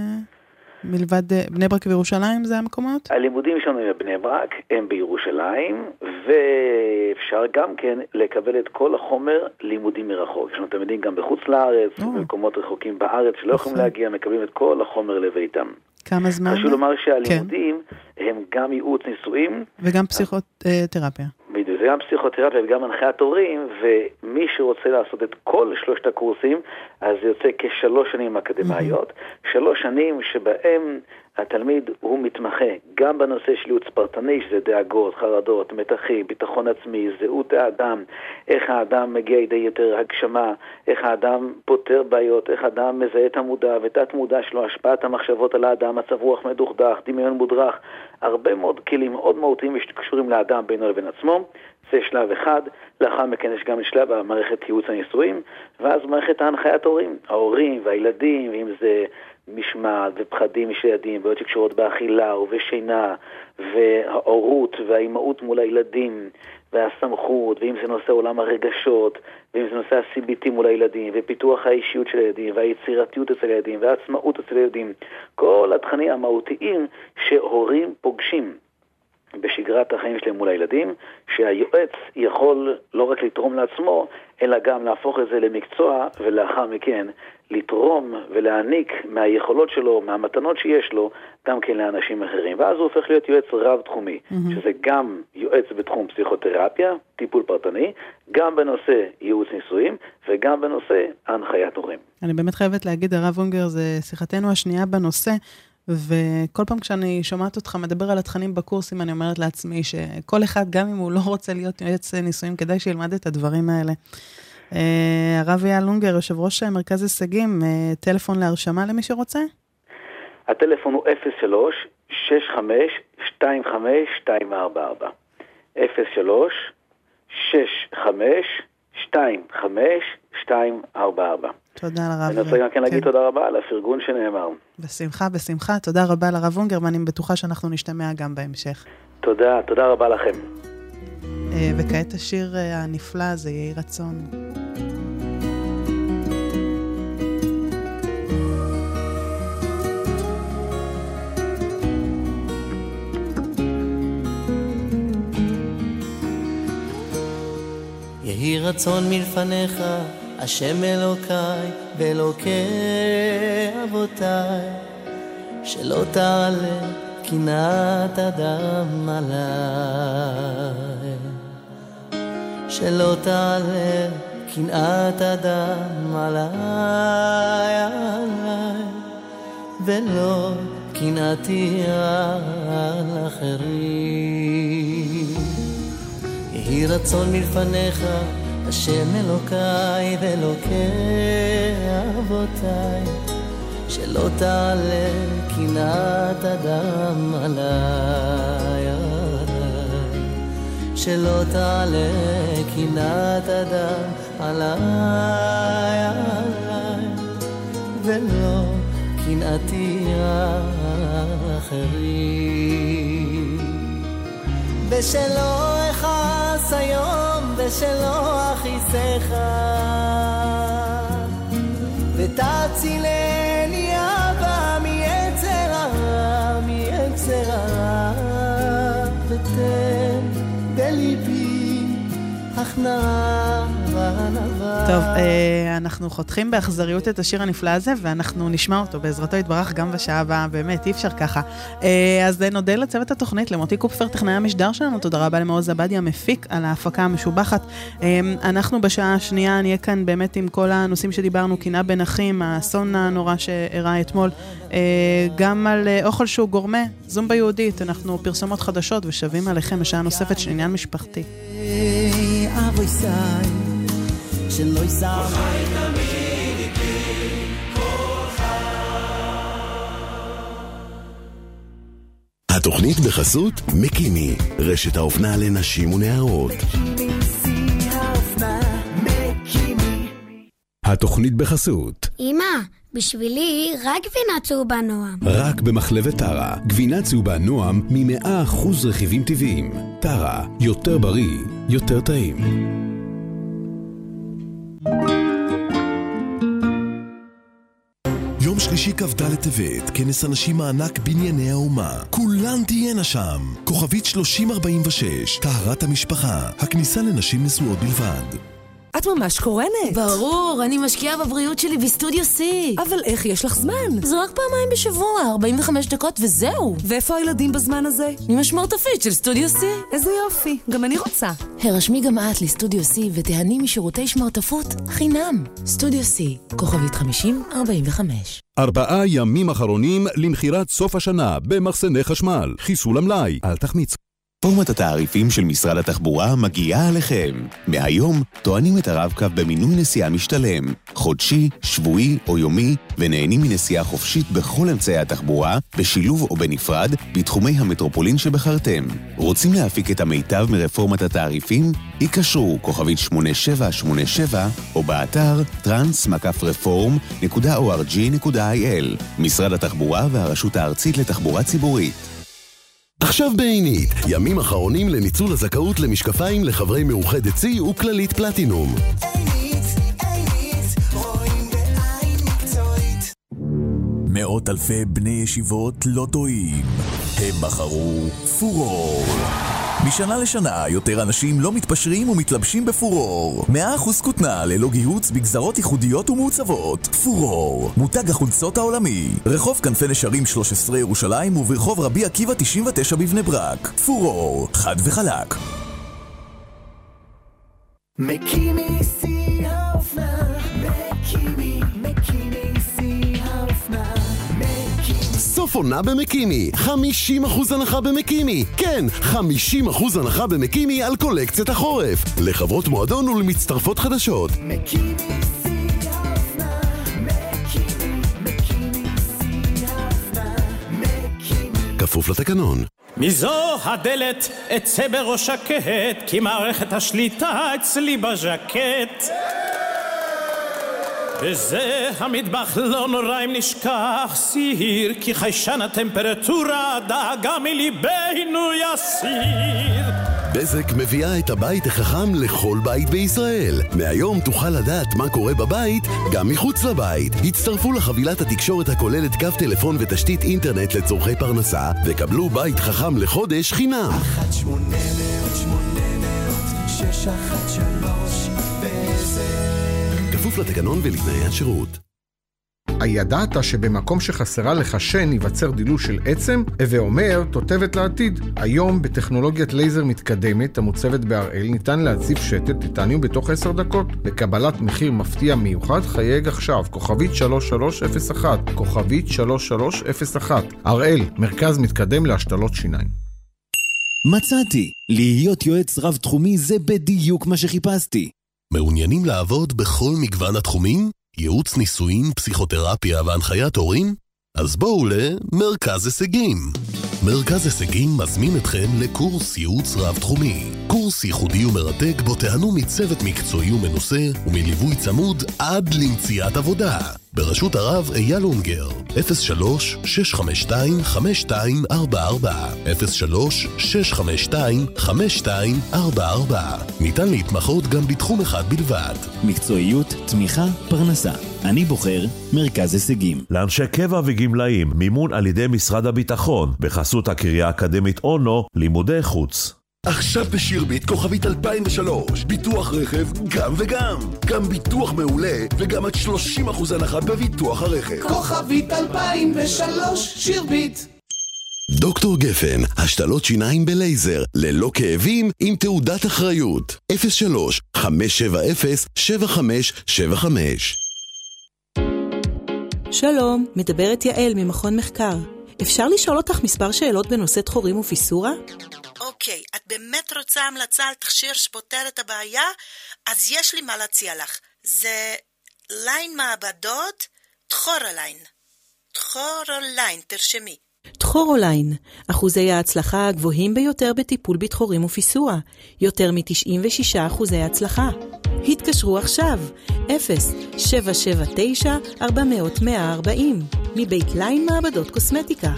מלבד בני ברק וירושלים, זה המקומות? הלימודים שלנו בבני ברק הם בירושלים, ואפשר גם כן לקבל את כל החומר לימודים מרחוק. יש לנו תלמידים גם בחוץ לארץ, במקומות רחוקים בארץ שלא יכולים להגיע, מקבלים את כל החומר לביתם. כמה זמן? חשוב לומר שהלימודים הם גם ייעוץ נישואים. וגם פסיכותרפיה. בדיוק, זה גם פסיכותרפיה וגם הנחיית הורים, ומי שרוצה לעשות את כל שלושת הקורסים, אז זה יוצא כ3 שנים אקדמיות, 3 שנים שבהם התלמיד הוא מתמחה גם בנושא של ייעוץ פרטני, שזה דאגות, חרדות, מתחים, ביטחון עצמי, זהות האדם, איך האדם מגיע לידי יותר הגשמה, איך האדם פותר בעיות, איך האדם מזהה את המודע ותת מודע שלו, השפעת המחשבות על האדם, מצב רוח מדוכדך, דמיון מודרך, הרבה מאוד כלים מאוד מהותיים שקשורים לאדם בינו לבין עצמו. זה שלב אחד. לאחר מכן יש גם שלב המערכת ייעוץ הנישואים, ואז מערכת ההנחיית הורים, ההורים והילדים, אם זה משמעת ופחדים של ילדים, בעיות שקשורות באכילה ובשינה, וההורות והאימהות מול הילדים, והסמכות, ואם זה נושא עולם הרגשות, ואם זה נושא ה-CBT מול הילדים, ופיתוח האישיות של הילדים, והיצירתיות אצל הילדים, והעצמאות אצל הילדים, כל התכנים המהותיים שהורים פוגשים בשגרת החיים שלהם מול הילדים, שהיועץ יכול לא רק לתרום לעצמו, אלא גם להפוך את זה למקצוע, ולאחר מכן לתרום ולהעניק מהיכולות שלו, מהמתנות שיש לו, גם כן לאנשים אחרים. ואז הוא הופך להיות יועץ רב תחומי, שזה גם יועץ בתחום פסיכותרפיה, טיפול פרטני, גם בנושא ייעוץ נישואים, וגם בנושא הנחיית הורים. אני באמת חייבת להגיד, הרב אונגר, זה שיחתנו השנייה בנושא, וכל פעם כשאני שומעת אותך מדבר על התכנים בקורסים, אני אומרת לעצמי שכל אחד, גם אם הוא לא רוצה להיות יועץ נישואים, כדאי שילמד את הדברים האלה. הרב אייל לונגר, יושב ראש מרכז הישגים, טלפון להרשמה למי שרוצה? הטלפון הוא 03-6525-2444. 03-6525-2444. תודה לרב. אני רוצה גם כן להגיד תודה רבה על הפרגון שנאמר. בשמחה. תודה רבה לרב אונגר, ואני בטוחה שאנחנו נשתמע גם בהמשך. תודה רבה לכם. וכעת השיר הנפלא הזה, יהי רצון. יהי רצון מלפניך, השם אלוקיי ואלוקי אבותיי, שלא תעלה קנאת אדם עליי, שלא תעלה קנאת אדם עליי, ולא קנאתי על אחרים. יהי רצון מלפניך, השם אלוקיי ואלוקי אבותיי, שלא תעלה קנאת אדם עליי, שלא תעלה קנאת אדם עליי, ולא קנאתי על אחרים. ושלא אחס היום ושלא אחיסך, ותצילני אבא מיצר הרע, מיצר הרע, ותן בליבי הכנעה טוב, אנחנו חותכים באכזריות את השיר הנפלא הזה, ואנחנו נשמע אותו בעזרתו יתברך גם בשעה הבאה, באמת, אי אפשר ככה. אז נודה לצוות התוכנית, למוטי קופפר, טכנאי המשדר שלנו, תודה רבה למעוז עבדיה המפיק על ההפקה המשובחת. אנחנו בשעה השנייה נהיה כאן באמת עם כל הנושאים שדיברנו, קינה בין אחים, האסון הנורא שאירע אתמול, גם על אוכל שהוא גורמה, זומבה יהודית, אנחנו פרסומות חדשות ושווים עליכם בשעה נוספת של עניין משפחתי. אבוי סי שלא יישא התוכנית בחסות מקימי, רשת האופנה לנשים ונערות. התוכנית בחסות אמא, בשבילי רק גבינה צהובה נועם. רק במחלבת טרה, גבינה צהובה נועם מ100% רכיבים טבעיים. טרה, יותר בריא, יותר טעים. יום שלישי כ"ד טבת, כנס אנשים מענק בנייני האומה. כולן תהיינה שם. כוכבית 3046, טהרת המשפחה. הכניסה לנשים נשואות בלבד. את ממש קורנת. ברור, אני משקיעה בבריאות שלי בסטודיו C. אבל איך יש לך זמן? זה רק פעמיים בשבוע, 45 דקות וזהו. ואיפה הילדים בזמן הזה? עם השמרטפית של סטודיו C. איזה יופי, גם אני רוצה. הרשמי גם את לסטודיו C ותהני משירותי שמרטפות חינם. סטודיו C, כוכבית 5045. 4 ימים אחרונים למחירת סוף השנה במחסני חשמל. חיסול המלאי, אל תחמיץ. רפורמת התעריפים של משרד התחבורה מגיעה עליכם. מהיום טוענים את הרב-קו במינוי נסיעה משתלם, חודשי, שבועי או יומי, ונהנים מנסיעה חופשית בכל אמצעי התחבורה, בשילוב או בנפרד, בתחומי המטרופולין שבחרתם. רוצים להפיק את המיטב מרפורמת התעריפים? יקשרו כוכבית 8787 או באתר trans-reform.org.il. משרד התחבורה והרשות הארצית לתחבורה ציבורית. עכשיו בעינית, ימים אחרונים לניצול הזכאות למשקפיים לחברי מאוחדת צי וכללית פלטינום. מאות אלפי בני ישיבות לא טועים. הם בחרו פורור. משנה לשנה יותר אנשים לא מתפשרים ומתלבשים בפורור. 100% כותנה ללא גיהוץ בגזרות ייחודיות ומעוצבות. פורור, מותג החולצות העולמי. רחוב כנפי נשרים 13 ירושלים וברחוב רבי עקיבא 99 בבני ברק. פורור, חד וחלק. מקימי סי האופנה, מקימי סי האופנה. סוף עונה במקימי, 50% הנחה במקימי. כן, 50% הנחה במקימי על קולקציית החורף. לחברות מועדון ולמצטרפות חדשות. מקימי סי האופנה, מקימי סי האופנה, מקימי. כפוף לתקנון. מזו הדלת אצא בראש הקט, כי מערכת השליטה אצלי בז'קט. וזה המטבח לא נורא אם נשכח סיר, כי חיישן הטמפרטורה דאגה מליבנו יסיר. בזק מביאה את הבית החכם לכל בית בישראל. מהיום תוכל לדעת מה קורה בבית גם מחוץ לבית. הצטרפו לחבילת התקשורת הכוללת קו טלפון ותשתית אינטרנט לצורכי פרנסה וקבלו בית חכם לחודש חינם. 1-800-800-613 כפוף לתקנון ולתנאי השירות. הידעת שבמקום שחסרה לך שן ייווצר דילול של עצם? הווה אומר, תותבת לעתיד. היום בטכנולוגיית לייזר מתקדמת המוצבת בהראל ניתן להציב שתל טיטניום בתוך 10 דקות. לקבלת מחיר מפתיע מיוחד חייג עכשיו, כוכבית 3301, כוכבית 3301. הראל, מרכז מתקדם להשתלות שיניים. מצאתי, להיות יועץ רב תחומי זה בדיוק מה שחיפשתי. מעוניינים לעבוד בכל מגוון התחומים? ייעוץ ניסויים, פסיכותרפיה והנחיית הורים? אז בואו למרכז הישגים. מרכז הישגים מזמין אתכם לקורס ייעוץ רב-תחומי. קורס ייחודי ומרתק בו תהנו מצוות מקצועי ומנוסה ומליווי צמוד עד למציאת עבודה. בראשות הרב אייל אונגר, 03-652-5244, 03-652-5244. ניתן להתמחות גם בתחום אחד בלבד. מקצועיות, תמיכה, פרנסה. אני בוחר מרכז הישגים. לאנשי קבע וגמלאים, מימון על ידי משרד הביטחון, בחסות הקריה האקדמית אונו, לימודי חוץ. עכשיו בשירביט כוכבית 2003, ביטוח רכב גם וגם. גם ביטוח מעולה וגם עד 30% הנחה בביטוח הרכב. כוכבית 2003, שירביט. דוקטור גפן, השתלות שיניים בלייזר, ללא כאבים, עם תעודת אחריות. 03-570-7575. שלום, מדברת יעל ממכון מחקר. אפשר לשאול אותך מספר שאלות בנושא תחורים ופיסורה? אוקיי, את באמת רוצה המלצה על תכשיר שפותר את הבעיה? אז יש לי מה להציע לך. זה ליין מעבדות, תחורליין. תחורליין, תרשמי. תחורוליין, אחוזי ההצלחה הגבוהים ביותר בטיפול בתחורים ופיסורה, יותר מ-96% הצלחה. התקשרו עכשיו, 0-779-400-140, מבית ליין מעבדות קוסמטיקה.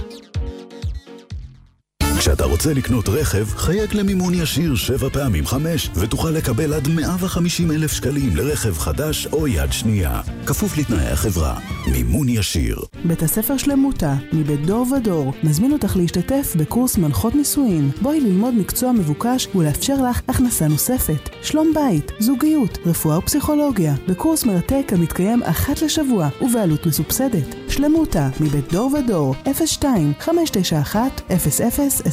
כשאתה רוצה לקנות רכב, חייג למימון ישיר 7 פעמים 5, ותוכל לקבל עד 150,000 שקלים לרכב חדש או יד שנייה. כפוף לתנאי החברה. מימון ישיר. בית הספר שלמותה, מבית דור ודור, מזמין אותך להשתתף בקורס מנחות נישואין. בואי ללמוד מקצוע מבוקש ולאפשר לך הכנסה נוספת. שלום בית, זוגיות, רפואה ופסיכולוגיה. בקורס מרתק המתקיים אחת לשבוע ובעלות מסובסדת. שלמותה, מבית דור ודור, 02-591-0025.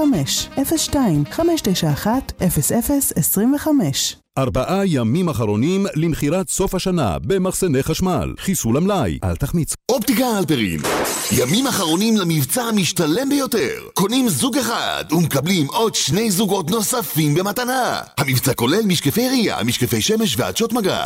02-591-0025. 4 ימים אחרונים למחירת סוף השנה במחסני חשמל. חיסול המלאי, אל תחמיץ. אופטיקה הלפרין, ימים אחרונים למבצע המשתלם ביותר. קונים זוג אחד ומקבלים עוד 2 זוגות נוספים במתנה. המבצע כולל משקפי ראייה, משקפי שמש ועדשות מגע.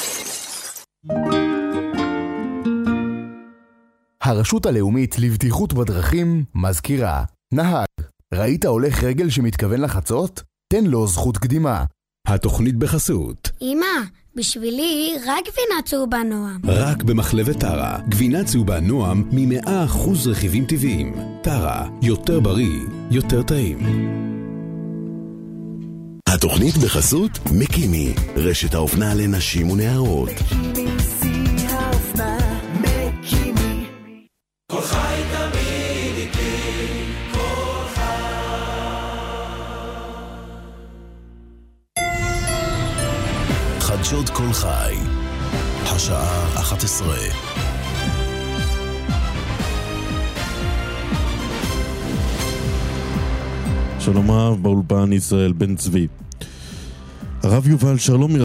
הרשות הלאומית לבטיחות בדרכים מזכירה: נהג, ראית הולך רגל שמתכוון לחצות? תן לו זכות קדימה. התוכנית בחסות אמא, בשבילי רק גבינה צהובה נועם. רק במחלבת טרה, גבינה צהובה נועם מ100% רכיבים טבעיים. טרה, יותר בריא, יותר טעים. התוכנית בחסות מקימי, רשת האופנה לנשים ונערות. כל חי תמיד איתי, כל חדשות כל חי, השעה 11. שלום רב, באולפן ישראל בן צבי. הרב יובל שרלומי